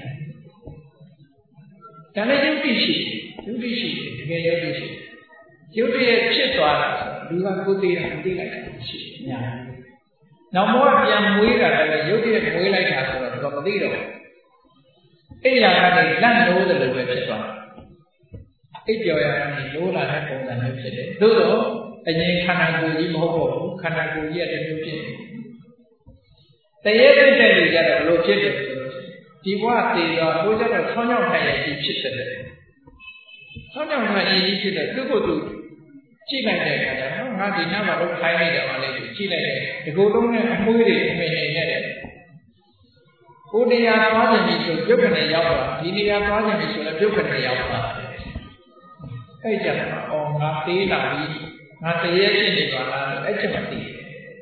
Speaker 1: ဒါလည်းယုတ်တိရှိတကယ်ယုတ်တိရှိယုတ်တိရဲ့ဖြစ်သွားတာလူကကိုယ်သိတာမသိလိုက်တာရှိညာနောက်မောပြန်မွေးတာလည်းယုတ်တိရဲ့မွေးလိုက်တာဆိုတော့မသိတော့အဲ့ရကနေလန့်လို့တယ်လို့ပဲဖြစ်သွားအိပ်ပျော်ရကနေလိုးလာတဲ့ပုံစံမျိုးဖြစ်တယ်သို့တော့အရင်ခန္ဓာကိုယ်ကြီးမဟုတ်တော့ဘူးခန္ဓာကိုယ်ကြီးကတမျိုးဖြစ်နေတရေပြည့်တဲ့လူကြတော့ဘလို့ဖြစ်တယ်ဆိုတော့ဒီဘဝတည်တော့ကိုယ်ကြတော့ဆောင်းကြောင်ထိုင်ရည်ဖြစ်တယ်ဆောင်းကြောင်ထိုင်ရည်ဖြစ်တယ်သူ့ကိုယ်သူကြည့်လိုက်တဲ့အခါကျတော့ငါဒီနားမှာတော့ခိုင်းနေတယ်ပါလေကြည့်လိုက်တယ်ဒီကိုယ်လုံးနဲ့အမွှေးတွေအမေနေနေတယ်ကိုတရားသွားခြင်းပြီဆိုပြုတ်ခနဲ့ရောက်သွားဒီနေရာသွားခြင်းပြီဆိုလည်းပြုတ်ခနဲ့ရောက်သွားအဲ့ကြမှာအော်ငါသေးလာပြီငါတရေဖြစ်နေပါလားအဲ့ချက်မှသိတယ်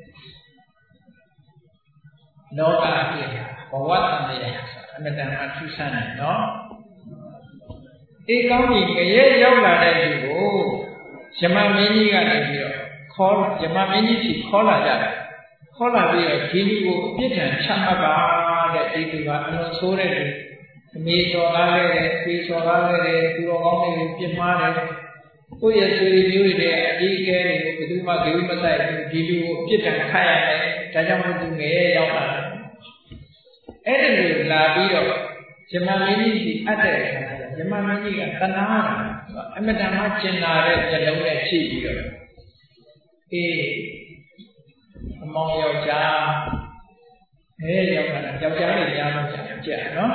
Speaker 1: လောကဖြစ်ဘဝတန်တရားအမြဲတမ်းအထူးဆန်းတယ်နော်အေကောင်းကြီးငရဲရောက်လာတဲ့လူကိုယမမင်းကြီးကနေပြီးတော့ခေါ်ယမမင်းကြီးစီခေါ်လာကြတယ်ခေါ်လာပြီးတော့ဒီလူကိုအပြစ်ဒဏ်ချမှတ်ပါတဲ့ဒီလူကအလွန်ဆိုးတဲ့လူအမေတော်ကားခဲ့တယ်ဖေးတော်ကားခဲ့တယ်သူတော်ကောင်းတွေကိုပြစ်မှားတယ်ကိုယ့်ရဲ့ဆွေမျိုးတွေအကြီးအကဲတွေကိုဘယ်သူမှဂရုမစိုက်ဘူးဒီလူကိုအပြစ်ဒဏ်ခတ်ရတယ်ဒါကြောင့်မို့သူငရဲရောက်လာတယ်အဲ့ဒီလိုလာပြီးတော့ယမမင်းကြီးစီအပ်တဲ့အခါကျယမမင်းကြီးကတနာတာအမတန်မှကျင်လာတဲ့ဇလုံးနဲ့ဖြည့်ပြီးတော့အေးအမောင်ယောက်ျားယောက်ျားတွေကြားလို့ကြက်နော်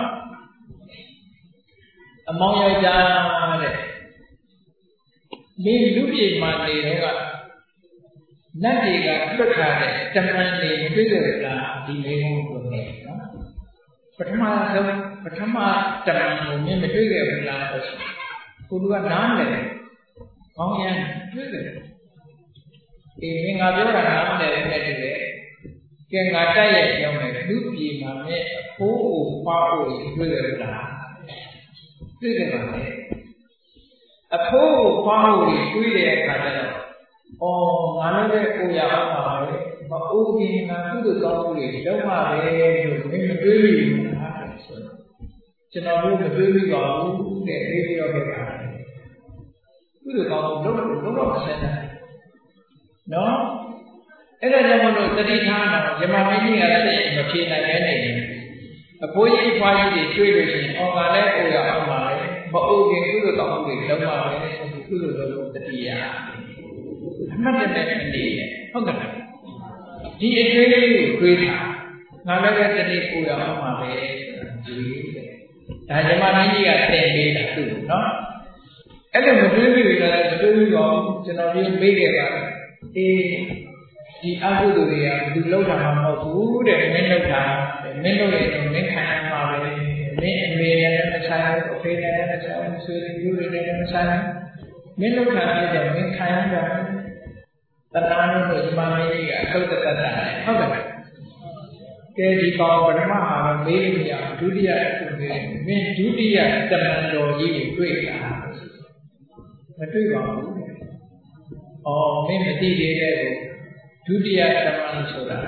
Speaker 1: အမောင်ယောက်ျားတဲ့ဒီလူပြေမှာနေတော့ကနတ်တွေကတွက်ထားတဲ့တမန်တွေမတွေ့ကြဘူးလားဒီမိကုန်းကိုနေနော်ပထမဆုံးပထမတမန်ကိုမင်းမတွေ့ကြဘူးလားဆိုကိုလူကနားတယ်ကောင်းရင်တွေ့တယ်အေးငါပြောတာနားမလဲနဲ့တူတယ်ကဲငါတိုက်ရိုက်ပြောမယ်လူပြေမှာမဲ့အဖိုးကိုပါဖို့တွေ့ကြဘူးလားတွေ့ကြပါလေအဖိုးကိုပါဖို့တွေ့တဲ့အခါကျတော့အော်ငါလည်းကိုရအောင်ပါပဲမအိုးခင်ငါကုသိုလ်ကောင်းမှုတွေလုံးဝပဲလို့မင်းမတွေးမိဘူးလားဆိုတော့ကျွန်တော်တို့မတွေးမိပါဘူးတဲ့အေးပြောခဲ့တာကုသိုလ်ကောင်းမှုလုံးဝမဆက်နိုင်နော်အဲ့ဒါကြောင့်မလို့တတိထားတာယမမင်းကြီးကလည်းမဖြေနိုင်ပဲနေတယ်အဖိုးကြီးဖွားကြီးတွေတွေ့လို့ရှိရင်အော်ငါလည်းကိုရအောင်ပါပဲမအိုးခင်ကုသိုလ်ကောင်းမှုတွေလုံးဝပဲကုသိုလ်လုံးတတိယအမှတ်တမဲ့နေတယ်ဟုတ်ကဲ့ဒီအကျွေးလေးကိုတွေးတာငါလည်းတနေ့ကိုရအောင်ပါပဲဒီဒါဓမ္မမင်းကြီးကသင်ပေးတာသူ့နော်အဲ့လိုမတွေးမိဘူးလားမတွေးဘူးတော့ကျွန်တော်ဒီမေးခဲ့ပါအေးဒီအကုသိုလ်တွေကသူလောက်တာမှမဟုတ်ဘူးတဲ့မင်းလောက်တာမင်းလောက်ရင်မင်းခံရမှာပဲမင်းအမေနဲ့မဆိုင်ဘူးအဖေနဲ့မဆိုင်ဘူးဆွေမျိုးတွေနဲ့မဆိုင်ဘူးမင်းလောက်တာဖြစ်တယ်မင်းခံရမှာတဏှာနဲ့ဒီမှာမင်းကြီးကအထုတ်တတ်တာဟုတ်ကဲ့ကဲဒီကောင်ပထမဟာမေးလို့ရဒုတိယအဆုံးလေးမင်းဒုတိယတမန်တော်ကြီးကိုတွေ့တာမတွေ့ပါဘူး။အော်မင်းမသိသေးတဲ့ကိုဒုတိယတမန်ဆိုတာ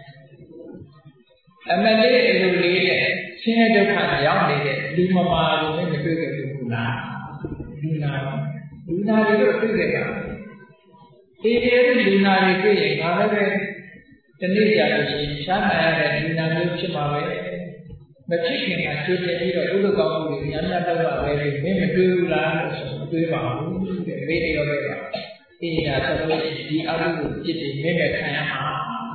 Speaker 1: အမလေးအလိုလေးနဲ့ဆင်းရဲဒုက္ခရောက်နေတဲ့လူမမာကိုမင်းမတွေ့ခဲ့ဘူးလား။လူနာတွေတော့တွေ့ခဲ့တာ။ဒီလူနာတွေတွေ့ရင်ငါလည်းပဲတနေ့ကြာလို့ရှိရင်ရှားနိုင်ရတဲ့လူနာမျိုးဖြစ်မှာပဲမဖြစ်ခင်ကကြိုတင်ပြီးတော့ဥဒ္ဒကောင်းမှုတွေညာညာတော့ပါပဲမင်းမတွေ့ဘူးလားလို့ဆိုမတွေ့ပါဘူးတဲ့မေးတယ်ရောပဲအေးဒါဆိုလို့ဒီအမှုကိုပြစ်တယ်မင်းပဲခံရမှာ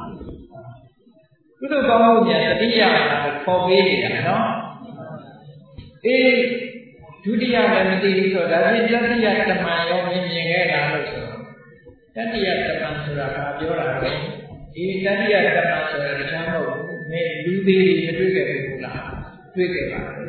Speaker 1: ဥဒ္ဒကောင်းမှုညာတတိယကိုခေါ်ပေးနေတာနော်အေးဒုတိယလည်းမသိဘူးဆိုတော့ဒါဖြင့်တတိယတမန်ရောမြင်ခဲ့တာလို့ဆိုတတိယတမန်ဆိုတာကပြောတာလေဒီတတိယတမန်ဆိုတာတခြားမဟုတ်ဘူးမင်းလူသေးတွေမတွေ့ခဲ့ဘူးလားတွေ့ခဲ့ပါလေ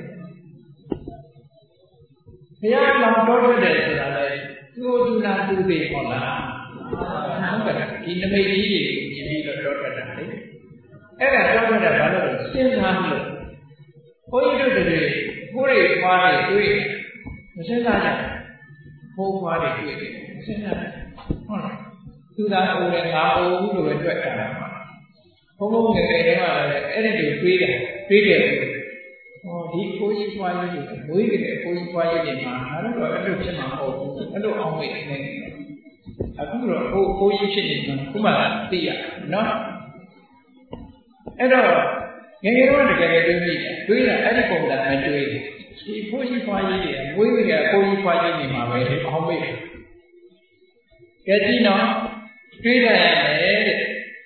Speaker 1: ဘုရားလောင်တော်တယ်ဆိုတာလေသူ့သူနာသူသေးဟောလားဟုတ်ကဲ့ဒီနမိတ်ကြီးတွေမြင်ပြီးတော့တော်တတ်တာလေအဲ့ဒါတော်တတ်တာဘာလို့လဲစဉ်းစားလို့ဘုန်းကြီးတို့တွေကိုယ်တွေဖွားတွေတွေ့မစဉ်းစားကြဘိုးဖွားတွေတွေ့တယ်မစဉ်းစားဟုတ်လားသူသာအိုးနဲ့ငါအိုးဘူးလို့ပဲတွေ့တာပါဘုုံဘုံငယ်ငယ်တုန်းကလည်းအဲ့ဒီလိုတွေးခဲ့ဟောဒီကိုကြီးပွားကြီးတွေမွေးကြတဲ့ကိုကြီးပွားကြီးတွေမှာငါတို့တော့အဲ့လိုဖြစ်မှာမဟုတ်ဘူးအဲ့လိုအောင်မေ့နေတယ်အခုတော့ကိုကြီးဖြစ်နေမှာခုမှသိရနော်အဲ့တော့ငယ်ငယ်တော့တကယ်တွေးမိတယ်တွေးတာအဲ့ဒီပုံစံနဲ့တွေးတယ်ဒီကိုကြီးပွားကြီးတွေမွေးကြတဲ့ကိုကြီးပွားကြီးတွေမှာပဲအောင်မေ့တယ်ကြည့်နော်တွေးရရတယ်တဲ့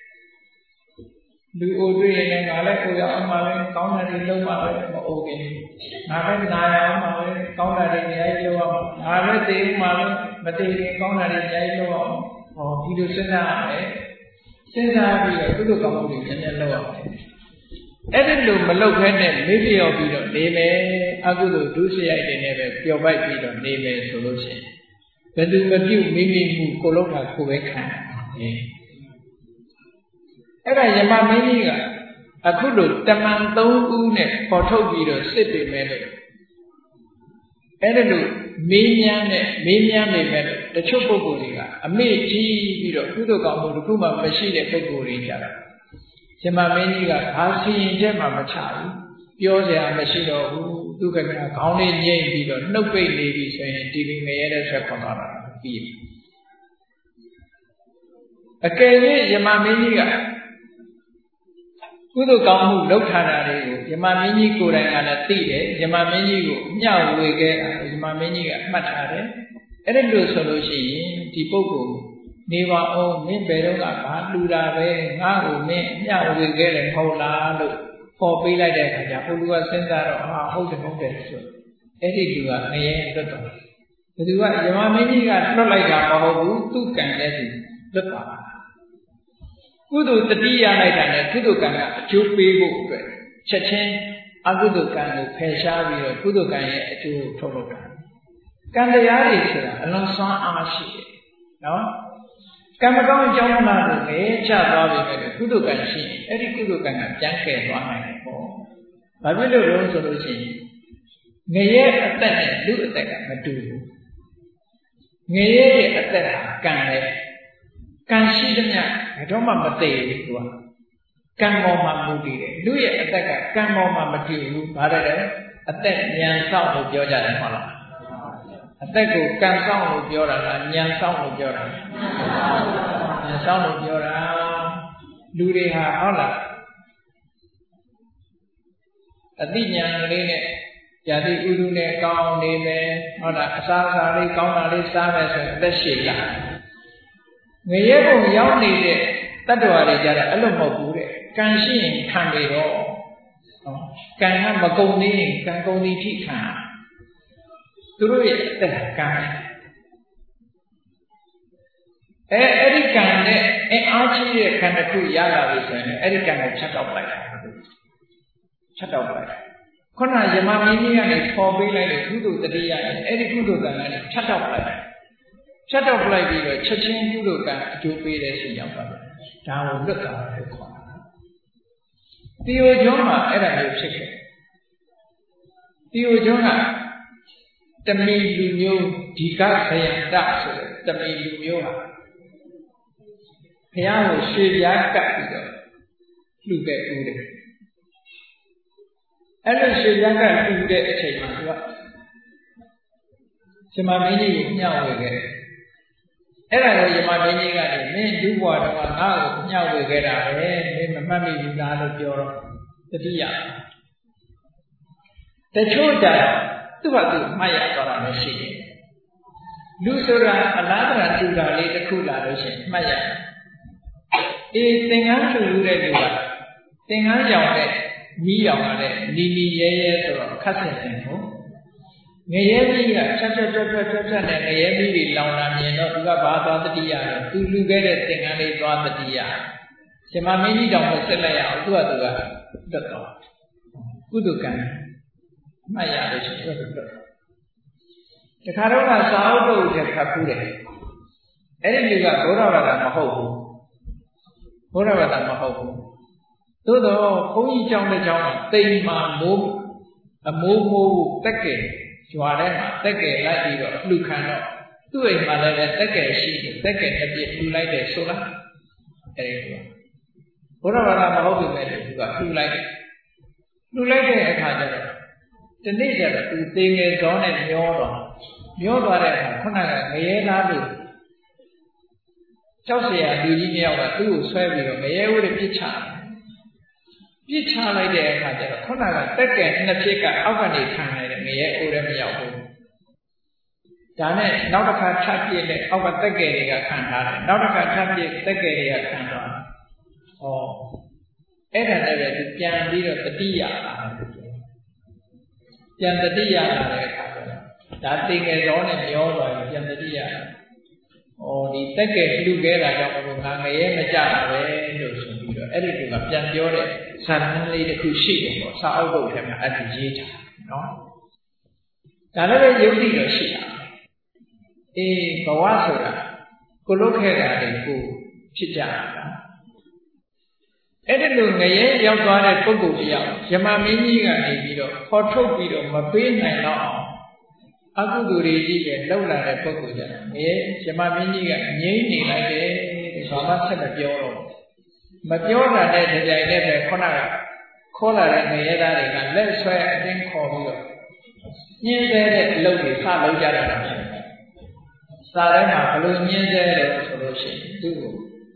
Speaker 1: လူအိုတွေးရင်လည်းငါလည်းကိုရအောင်ပါပဲကောင်းတာတွေလုပ်ပါပဲမအိုခင်ငါလည်းနာရအောင်ပါပဲကောင်းတာတွေအများကြီးလုပ်အောင်ငါလည်းသိအောင်ပါပဲမသိရင်ကောင်းတာတွေအများကြီးလုပ်အောင်ဟောဒီလိုစဉ်းစားရတယ်စဉ်းစားပြီးတော့ကုသိုလ်ကောင်းမှုတွေနည်းနည်းလုပ်အောင်အဲ့ဒီလိုမလုပ်ခဲနဲ့မေ့လျော့ပြီးတော့နေမယ်အကုသိုလ်ဒုစရိုက်တွေနဲ့ပဲပျော်ပိုက်ပြီးတော့နေမယ်ဆိုလို့ရှိရင်ဘယ်သူမပြုတ်မိမိမှုကိုလုံးတာကိုပဲခံတယ်အဲ့ဒါယမမင်းကြီးကအခုလိုတမန်3ဦးနဲ့ပေါ်ထုတ်ပြီးတော့စစ်ပေမဲ့လို့အဲ့ဒါလို့မေးမြန်းနေမဲ့လို့တချို့ပုဂ္ဂိုလ်တွေကအမေ့ကြီးပြီးတော့ကုသိုလ်ကောင်းမှုတစ်ခုမှမရှိတဲ့ပုဂ္ဂိုလ်တွေကြတာယမမင်းကြီးကဘာစီရင်ချက်မှမချဘူးပြောစရာမရှိတော့ဘူးသူကခေါင်းလေးငိမ့်ပြီးတော့နှုတ်ပိတ်နေပြီဆိုရင်ဒီငရဲတဲ့ဆက်ခွန်သွားတာပြီးအကယ်၍ယမမင်းကြီးကကုသိုလ်ကောင်းမှုလုပ်ထားတာတွေကိုယမမင်းကြီးကိုယ်တိုင်ကလည်းသိတယ်ယမမင်းကြီးကိုမျှဝေခဲ့တာယမမင်းကြီးကမှတ်ထားတယ်အဲ့ဒါလို့ဆိုလို့ရှိရင်ဒီပုဂ္ဂိုလ်နေပါအောင်မင်းဘယ်တော့ကဘာလူတာပဲငါ့ကိုမင်းမျှဝေခဲ့တယ်မဟုတ်လားလို့ပေါ်ပေးလိုက်တဲ့အခါကျဟိုလူကစဉ်းစားတော့ဟာဟုတ်တယ်ဆိုအဲ့ဒီလူကငရဲလွတ်တော့ဘယ်သူကယမမင်းကြီးကလွတ်လိုက်တာမဟုတ်ဘူးသူကံတဲ့သူလွတ်ပါကုသိုလ်တတိယလိုက်တာနဲ့ကုသိုလ်ကံကအကျိုးပေးဖို့အတွက်ချက်ချင်းအကုသိုလ်ကံကိုဖယ်ရှားပြီးတော့ကုသိုလ်ကံရဲ့အကျိုးကိုထုတ်လုပ်တာကံတရားတွေဆိုတာအလွန်ဆွမ်းအားရှိတယ်နော်ကံမကောင်းအကြောင်းမလားလို့လေချသွားပြီပဲကုသိုလ်ကံရှိရင်အဲ့ဒီကုသိုလ်ကံကပြန်ကယ်သွားနိုင်တယ်ပေါ့ဘာဖြစ်လို့လဲဆိုလို့ရှိရင်ငရဲအသက်နဲ့လူအသက်ကမတူဘူးငရဲရဲ့အသက်ဟာကံလေကံရှိတဲ့မြတ်ဘယ်တော့မှမသေးဘူးသူကကံပေါ်မှာမူတည်တယ်လူရဲ့အသက်ကကံပေါ်မှာမတည်ဘူးဘာလဲအသက်ဉာဏ်ဆောင်လို့ပြောကြတယ်ဟုတ်လားအသက်ကိုကံဆောင်လို့ပြောတာလားဉာဏ်ဆောင်လို့ပြောတာလားဉာဏ်ဆောင်လို့ပြောတာလူတွေဟာဟုတ်လားအသိဉာဏ်လေးနဲ့ဇာတိဥဒုနဲ့ကောင်းနေမယ်ဟုတ်လားအစားအစာလေးကောင်းတာလေးစားမယ်ဆိုရင်အသက်ရှည်လာငရဲဘုံရောက်နေတဲ့တတ္တဝါတွေကြတာအဲ့လိုမဟုတ်ဘူးတဲ့ကံရှိရင်ခံပြီတော့ကံကမကုန်သေးရင်ကံကုန်သည်ထိခံသူတို့ရဲ့အသက်ကံအဲ့ဒီကံနဲ့အားကြီးတဲ့ကံတစ်ခုရလာပြီဆိုရင်အဲ့ဒီကံကိုဖြတ်တောက်လိုက်ခုနယမမင်းကြီးကနေပေါ်ပေးလိုက်တဲ့ကုသိုလ်တတိယနဲ့အဲ့ဒီကုသိုလ်ကံကနေဖြတ်တောက်လိုက်ပြီးတော့ချက်ချင်းကုသိုလ်ကံအကျိုးပေးတဲ့ရှင်ရောက်ပါတယ်ဒါကိုလွတ်တာလို့ခေါ်တာတီယိုကျွန်းမှာအဲ့ဒါမျိုးဖြစ်ခဲ့တီယိုကျွန်းကတမီလူမျိုးဒီကခယန္တဆိုတဲ့တမီလူမျိုးဟာဘုရားကိုရွှေပြားကပ်ပြီးတော့လှူခဲ့ဦးတယ်အဲ့လိုရွှေပြားကပ်လှူတဲ့အချိန်မှာသူကရှင်မမင်းကြီးကိုမျှဝေခဲ့တယ်အဲ့ဒါကိုယမမင်းကြီးကနေမင်းလူဘွားတော့ငါ့ကိုမျှဝေခဲ့တာပဲမင်းမမှတ်မိဘူးလားလို့ပြောတော့တတိယတချို့ကြသူ့ဘာသူမှတ်ရသွားတာလည်းရှိတယ်လူဆိုတာအလားတရာတူတာလေးတစ်ခုလာလို့ရှိရင်မှတ်ရအေးသင်္ကန်းထူလို့တဲ့လူကသင်္ကန်းရောင်တဲ့မီးရောင်တဲ့နီရဲဆိုတော့ခတ်ဆင်တယ်ဟုတ်ငရဲမီးကချက်နဲ့ငရဲမီးတွေလောင်လာမြင်တော့သူကဘာသွားတတိယလဲသူလူခဲ့တဲ့သင်္ကန်းလေးသွားတတိယရှင်မမင်းကြီးတောင်ကိုဆက်လိုက်ရအောင်သူကတွတ်တော့ကုသကံမှတ်ရလို့ရှိရင်တွတ်တခါတော့ကစာအုပ်တို့ချက်ခတ်ဖူးတယ်အဲ့ဒီလူကဘုရားဘာသာမဟုတ်ဘူးသို့တော့ဘုန်းကြီးကျောင်းတစ်ကျောင်းတိမ်မာမိုးအမိုးတက်ကဲရွာထဲမှာတက်ကဲလိုက်ပြီးတော့လှူခံတော့သူ့အိမ်မှာလည်းတက်ကဲရှိတယ်တက်ကဲတစ်ပြည့်လှူလိုက်တယ်ဆိုလားအဲဒီကဘုရားဘာသာမဟုတ်ပြီမဲ့သူကလှူလိုက်တဲ့အခါကျတော့ဒီနေ့ကျတော့သူသေငယ်ကောင်းနဲ့မျောသွားတဲ့အခါခုနကငရဲသားလို့ကြောက်เสียလူကြီးမြောက်ကသူ့ကိုဆွဲပြီးတော့ငရဲဝိရပြစ်ချလိုက်တဲ့အခါကျတော့ခုနကတက်ကဲနှစ်ဖြစ်ကအောက်ကနေခံနေတယ်ငရဲအိုးလည်းမရောက်ဘူးဒါနဲ့နောက်တစ်ခါထပ်ပြည့်တဲ့အောက်ကတက်ကဲတွေကခံထားတယ်နောက်တစ်ခါထပ်ပြည့်တက်ကဲတွေကခံသွားတယ်အဲ့ဒါလည်းသူပြန်ပြီးတော့တတိယလာပြန်တတိယလာတဲ့အခါကျတော့ဒါသိငယ်တော်နဲ့မျောသွားရင်ပြန်တတိယဒီတက်ကဲလှူခဲ့တာကြောင့်ဘုရားငရဲမကြတာပဲလို့ဆိုပြီးတော့အဲ့ဒီကပြန်ပြောတဲ့ဇာတ်လမ်းလေးတစ်ခုရှိတယ်ပေါ့စာအုပ်တုပ်ထဲမှာအဲ့ဒီရေးထားနော်ဒါလည်းပဲယုတ်တိတော့ရှိတာဘဝဆိုတာကိုလုတ်ခဲ့တာတွေကိုဖြစ်ကြတာအဲ့ဒီလိုငရဲရောက်သွားတဲ့ပုဂ္ဂိုလ်တရားယမမင်းကြီးကနေပြီးတော့ခေါ်ထုတ်ပြီးတော့မပေးနိုင်တော့အကုသိုလ်တွေကြီးပဲလှုပ်လာတဲ့ပုဂ္ဂိုလ်ကြတယ်ငရဲယမမင်းကြီးကငြိမ့်နေလိုက်တယ်ဘာမှဆက်မပြောတော့မပြောတာတဲ့ဒီကြိုင်နဲ့ပဲခုနကခေါ်လာတဲ့ငရဲသားတွေကလက်ဆွဲအတင်းခေါ်ပြီးတော့ညှင်းဆဲတဲ့အလုပ်တွေစလုပ်ကြတာဖြစ်တယ်စာထဲမှာဘလို့ညှင်းဆဲတယ်ဆိုလို့ရှိရင်သူ့ကို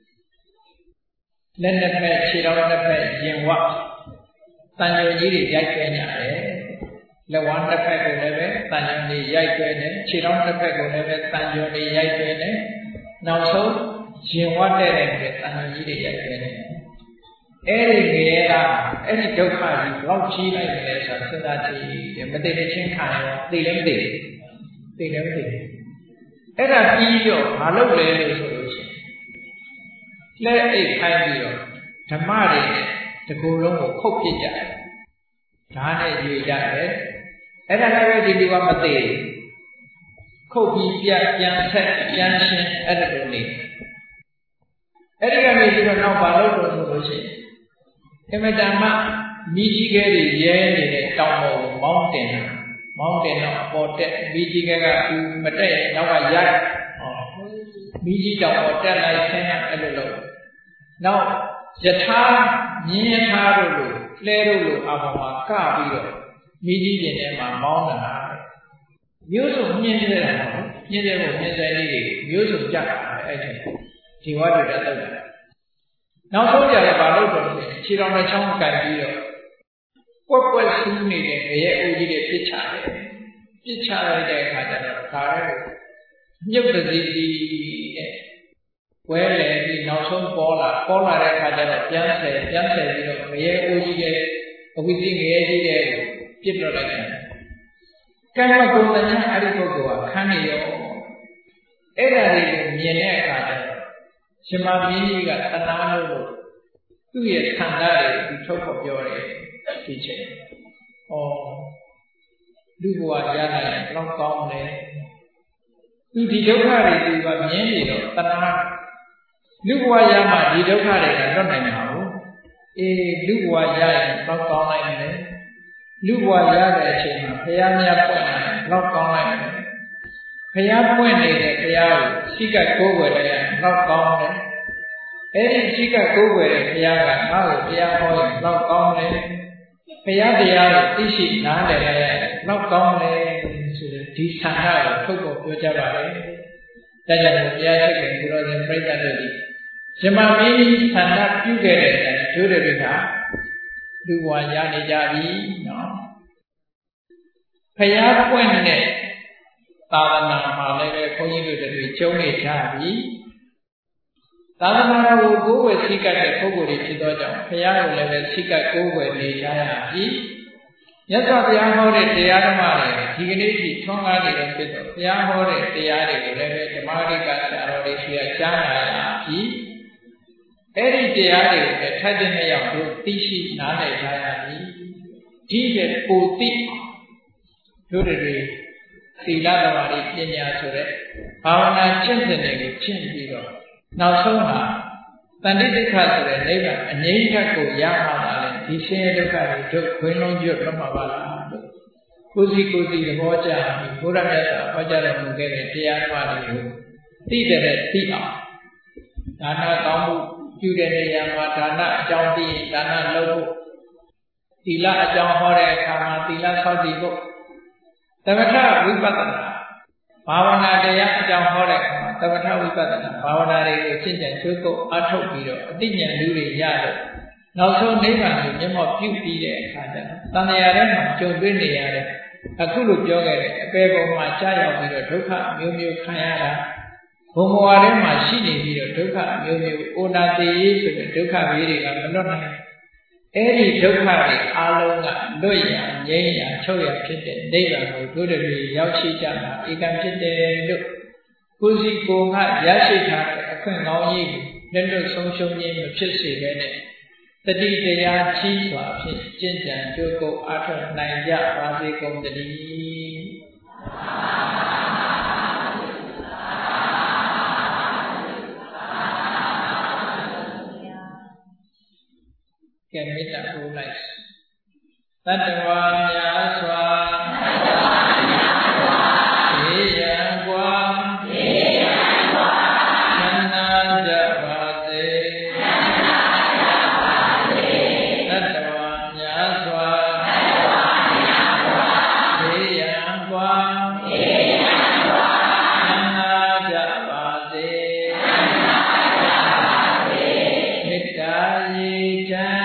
Speaker 1: လက်နှစ်ဖက်ခြေတော်နှစ်ဖက်ရင်ဝတန်ရုံကြီးတွေရိုက်ခွဲကြတယ်လက်ဝါးနှစ်ဖက်ကိုလည်းပဲတန်ရုံတွေရိုက်ခွဲတယ်ခြေတော်နှစ်ဖက်ကိုလည်းပဲတန်ရုံတွေရိုက်ခွဲတယ်နောက်ဆုံးရင်ဝတဲ့တန်ရုံကြီးတွေရိုက်ခွဲတယ်အဲ့ဒီငရဲကအဲ့ဒီဒုက္ခကြီးဘလောက်ကြီးလိုက်တယ်ဆိုတာစဉ်းစားကြည့်မသိတဲ့ချင်းခံရောသိလည်းမသိဘူးသိလည်းမသိဘူးအဲ့ဒါပြီးတော့မလုပ်လဲလို့ဆိုလို့ရှိရင်လက်အိတ်ခိုင်းပြီးတော့ဓမ္မတွေနဲ့ဒီကိုယ်လုံးကိုခုတ်ပစ်ကြတယ်ဓာတ်နဲ့ရွေကြတယ်အဲ့ဒါလည်းပဲဒီလူကမသိခုတ်ပြီးပြန်ဆက်ပြန်ရှင်းအဲ့ဒါလိုနေအဲ့ဒီကနေပြီးတော့နောက်ဘာလုပ်တော့ဆိုလို့ရှိရင်အမတန်မှမိကြီးကလေးရဲနေတဲ့တောင်ပေါ်ကိုမောင်းတင်တော့အပေါ်တက်မိကြီးကသူမတက်ရင်နောက်ကရိုက်မိကြီးတောင်ပေါ်တက်လိုက်ဆင်းအဲ့လိုလုပ်နောက်ယထာမြင်းယထာတို့လိုလဲတို့လိုအပေါ်မှာကပြီးတော့မိကြီးပြင်ထဲမှာမောင်းတာမျိုးစုံမြင်းတဲ့တာနော်မြင်းတဲ့ကိုမြင်းဆိုင်လေးတွေမျိုးစုံကြတာအဲ့ဒီဝါဒတက်တော့တယ်နောက်ဆုံးကြတော့ဘာလို့တော့ခြေတော်နဲ့ချောင်းကန်ပြီးတော့ပွက်ဆူးနေတဲ့ငရဲအိုးကြီးတွေပြစ်ချလိုက်တဲ့အခါကျတော့ဒါလည်းမြုပ်တည်းကြီးတဲ့ဝဲလေပြီးနောက်ဆုံးပေါ်လာတဲ့အခါကျတော့ပြန်ဆယ်ပြီးတော့ငရဲအိုးကြီးတွေအဝိဇ္ဇငရဲကြီးတွေပြစ်တော့လိုက်တယ်ကံမကုန်တဲ့အဲ့ဒီပုဂ္ဂိုလ်ကခန်းနေရောအဲ့ဒါတွေကိုမြင်တဲ့အခါကျတော့ရှင်မမင်းကြီးကတဏှာလို့သူ့ရဲ့ခန္ဓာတွေသူထုတ်ဖော်ပြောတယ်ဒီချိန်လူဘဝရလာရင်ဘယ်တော့ကောင်းလဲသူဒီဒုက္ခတွေသူကမြင်နေတော့တဏှာလူဘဝရမှဒီဒုက္ခတွေကလွတ်နိုင်မှာဘူးလူဘဝရရင်ဘယ်တော့ကောင်းနိုင်လဲလူဘဝရတဲ့အချိန်မှာဘုရားမြတ်ပွင့်တယ်ဘယ်တော့ကောင်းနိုင်လဲဘုရားပွင့်နေတဲ့ဘုရားကိုရှိကကိုးကွယ်တယ်ဘယ်တော့ကောင်းလဲအဲ့ဒီရှိကကိုးကွယ်တဲ့ဘုရားကငါ့ကိုတရားဟောရင်ဘယ်တော့ကောင်းလဲဘုရားတရားကိုသိရှိနားလည်ရရင်ဘယ်တော့ကောင်းလဲဆိုတဲ့ဒီဆန္ဒကိုထုတ်ပေါ်ပြောကြပါလေ။ဒါကြောင့်ဘုရားရှိခိုးဘုရားရှင်ပြိဿတို့ဒီဇမမင်းကြီးဆန္ဒပြုခဲ့တဲ့ကျိုးတွေကလူဘဝရနေကြပြီနော်။ဘုရားပွင့်တဲ့သာသနာမှာလည်းပဲခွန်ကြီးတို့တွေကျုံနေကြပြီ။သာသနာတော်ကိုကိုယ်ဝယ်စိတ်ကတဲ့ပုဂ္ဂိုလ်တွေဖြစ်သောကြောင့်ဘုရားကိုလည်းပဲစိတ်ကကိုယ်ဝယ်နေကြရပြီ။မြတ်စွာဘုရားဟောတဲ့တရားဓမ္မတွေဒီကနေ့ထိထွန်းကားနေတဲ့ဖြစ်တော့ဘုရားဟောတဲ့တရားတွေကိုလည်းပဲဓမ္မရိကဆရာတော်တွေရှိရကြားနာရပြီ။အဲ့ဒီတရားတွေကိုလည်းထပ်တဲ့မြောက်တို့သိရှိနားလည်ကြရပြီ။ဒီရဲ့ပိုသိတို့တွေသီလတော်ရီပညာဆိုတဲ့ဘာဝနာကျင့်စဉ်တွေကိုကျင့်ပြီးတော့နောက်ဆုံးဟာတန်တိဒုက္ခဆိုတဲ့နိဗ္ဗာန်အငြိမ့်ဓာတ်ကိုရမှာပါလေဒီဆင်းရဲဒုက္ခတွေတို့ခွင်းလုံးကျွတ်တော့မှာပါလားလို့ကိုယ်စီသဘောကျပြီးဘုရားမြတ်စွာဟောကြားတော်မူခဲ့တဲ့တရားတော်တွေကိုသိတဲ့သိအောင်ဒါနကောင်းမှုပပြုတဲ့နေရာမှာဒါနအကြောင်းသိရင်ဒါနလုပ်ဖို့သီလအကြောင်းဟောတဲ့အခါမှာသီလဆောက်တည်ဖို့သမထဝိပဿနာဘာဝနာတရားအကြောင်းဟောတဲ့အခါမှာသမထဝိပဿနာဘာဝနာတွေကိုရှင်းကြံကျွတ်ကုတ်အထုတ်ပြီးတော့အတိညာဏ်တွေရတော့နောက်ဆုံးနိဗ္ဗာန်ကိုမျက်မှောက်ပြုပြီးတဲ့အခါကျတော့တဏှာထဲမှာကြုံတွေ့နေရတဲ့အခုလိုပြောခဲ့တဲ့အပေပုံမှာကြားရောက်ပြီးတော့ဒုက္ခမျိုးမျိုးခံရတာဘုံဘဝထဲမှာရှိနေပြီးတော့ဒုက္ခမျိုးမျိုးအိုနာတေးဆိုတဲ့ဒုက္ခမျိုးတွေကမလွတ်နိုင်အဲ့ဒီဒုက္ခတွေအလုံးကလွတ်ရငြိမ်းရချုပ်ရဖြစ်တဲ့နိဗ္ဗာန်ကိုတို့တွေရောက်ရှိကြတာဧကံဖြစ်တယ်လို့ကိုယ်စီကိုယ်ကရရှိထားတဲ့အခွင့်ကောင်းကြီးကိုလက်လွတ်ဆုံးရှုံးခြင်းမဖြစ်စေဘဲနဲ့တတိတရားကြီးစွာဖြင့်ကျင့်ကြံကြိုးကုပ်အားထုတ်နိုင်ကြပါစေကုန်သတည်းကဲမေတ္တာပို့လိုက်တတ္တဝါများစွာေယံကွာချမ်းသာကြပါစေတတ္တဝါများစွာေယံကွာချမ်းသာကြပါစေမေတ္တာရေချမ်း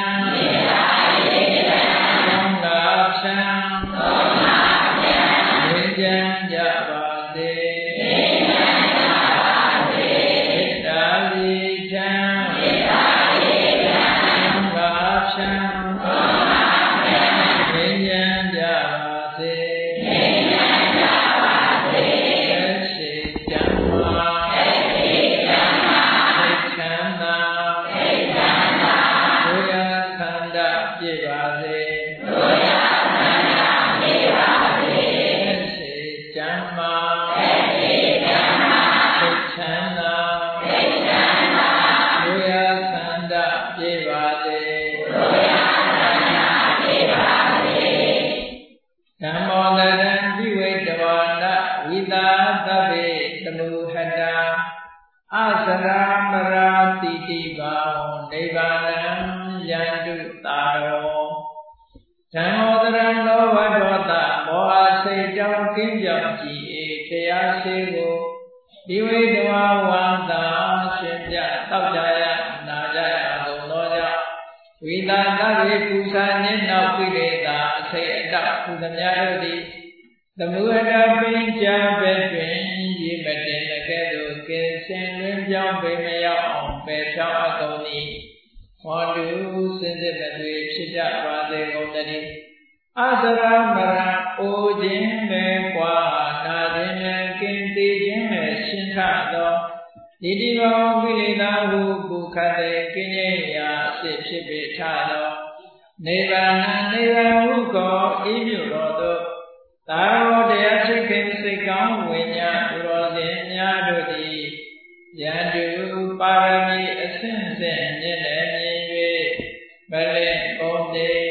Speaker 1: ဒီဝိတဝဝန္တာရှင်ပြတောက်ကြရနာကြရကုန်သောကြောင့်ဝိသနာရေပူဇာညင်းနောက်ပိရိတာအစိတ်အတပူသမျှတို့သည်သမုဟတပင်ကြပဲတွင်ရေမတင်တဲ့ကဲ့သို့ကင်းစင်တွင်ပြောင်းပေမရောက်အောင်ပယ်ဖြောင်းအပ်ကုန်၏ဟောတုစင်စစ်မသွေဖြစ်ကြပါစေကုန်တည်းအသရမရအိုခြင်းပဲကွာနာခြင်းနဲ့ကင်းတည်ခြင်းနဲ့ရှင်းထသောဒီတိဘောကိလေသာဟုပုခတ်တဲ့ကင်းခြင်းရာအစစ်ဖြစ်ပေထသောနိဗ္ဗာန်ဟုကောဤမြို့တော်သို့သာရောတရားရှိခင်စိတ်ကောင်းဝိညာဉ်သူတော်စင်များတို့သည်ယန္တုပါရမီအစဉ်စဉ်မြင့်လည်းမြင်၍မလင်ကုန်တေ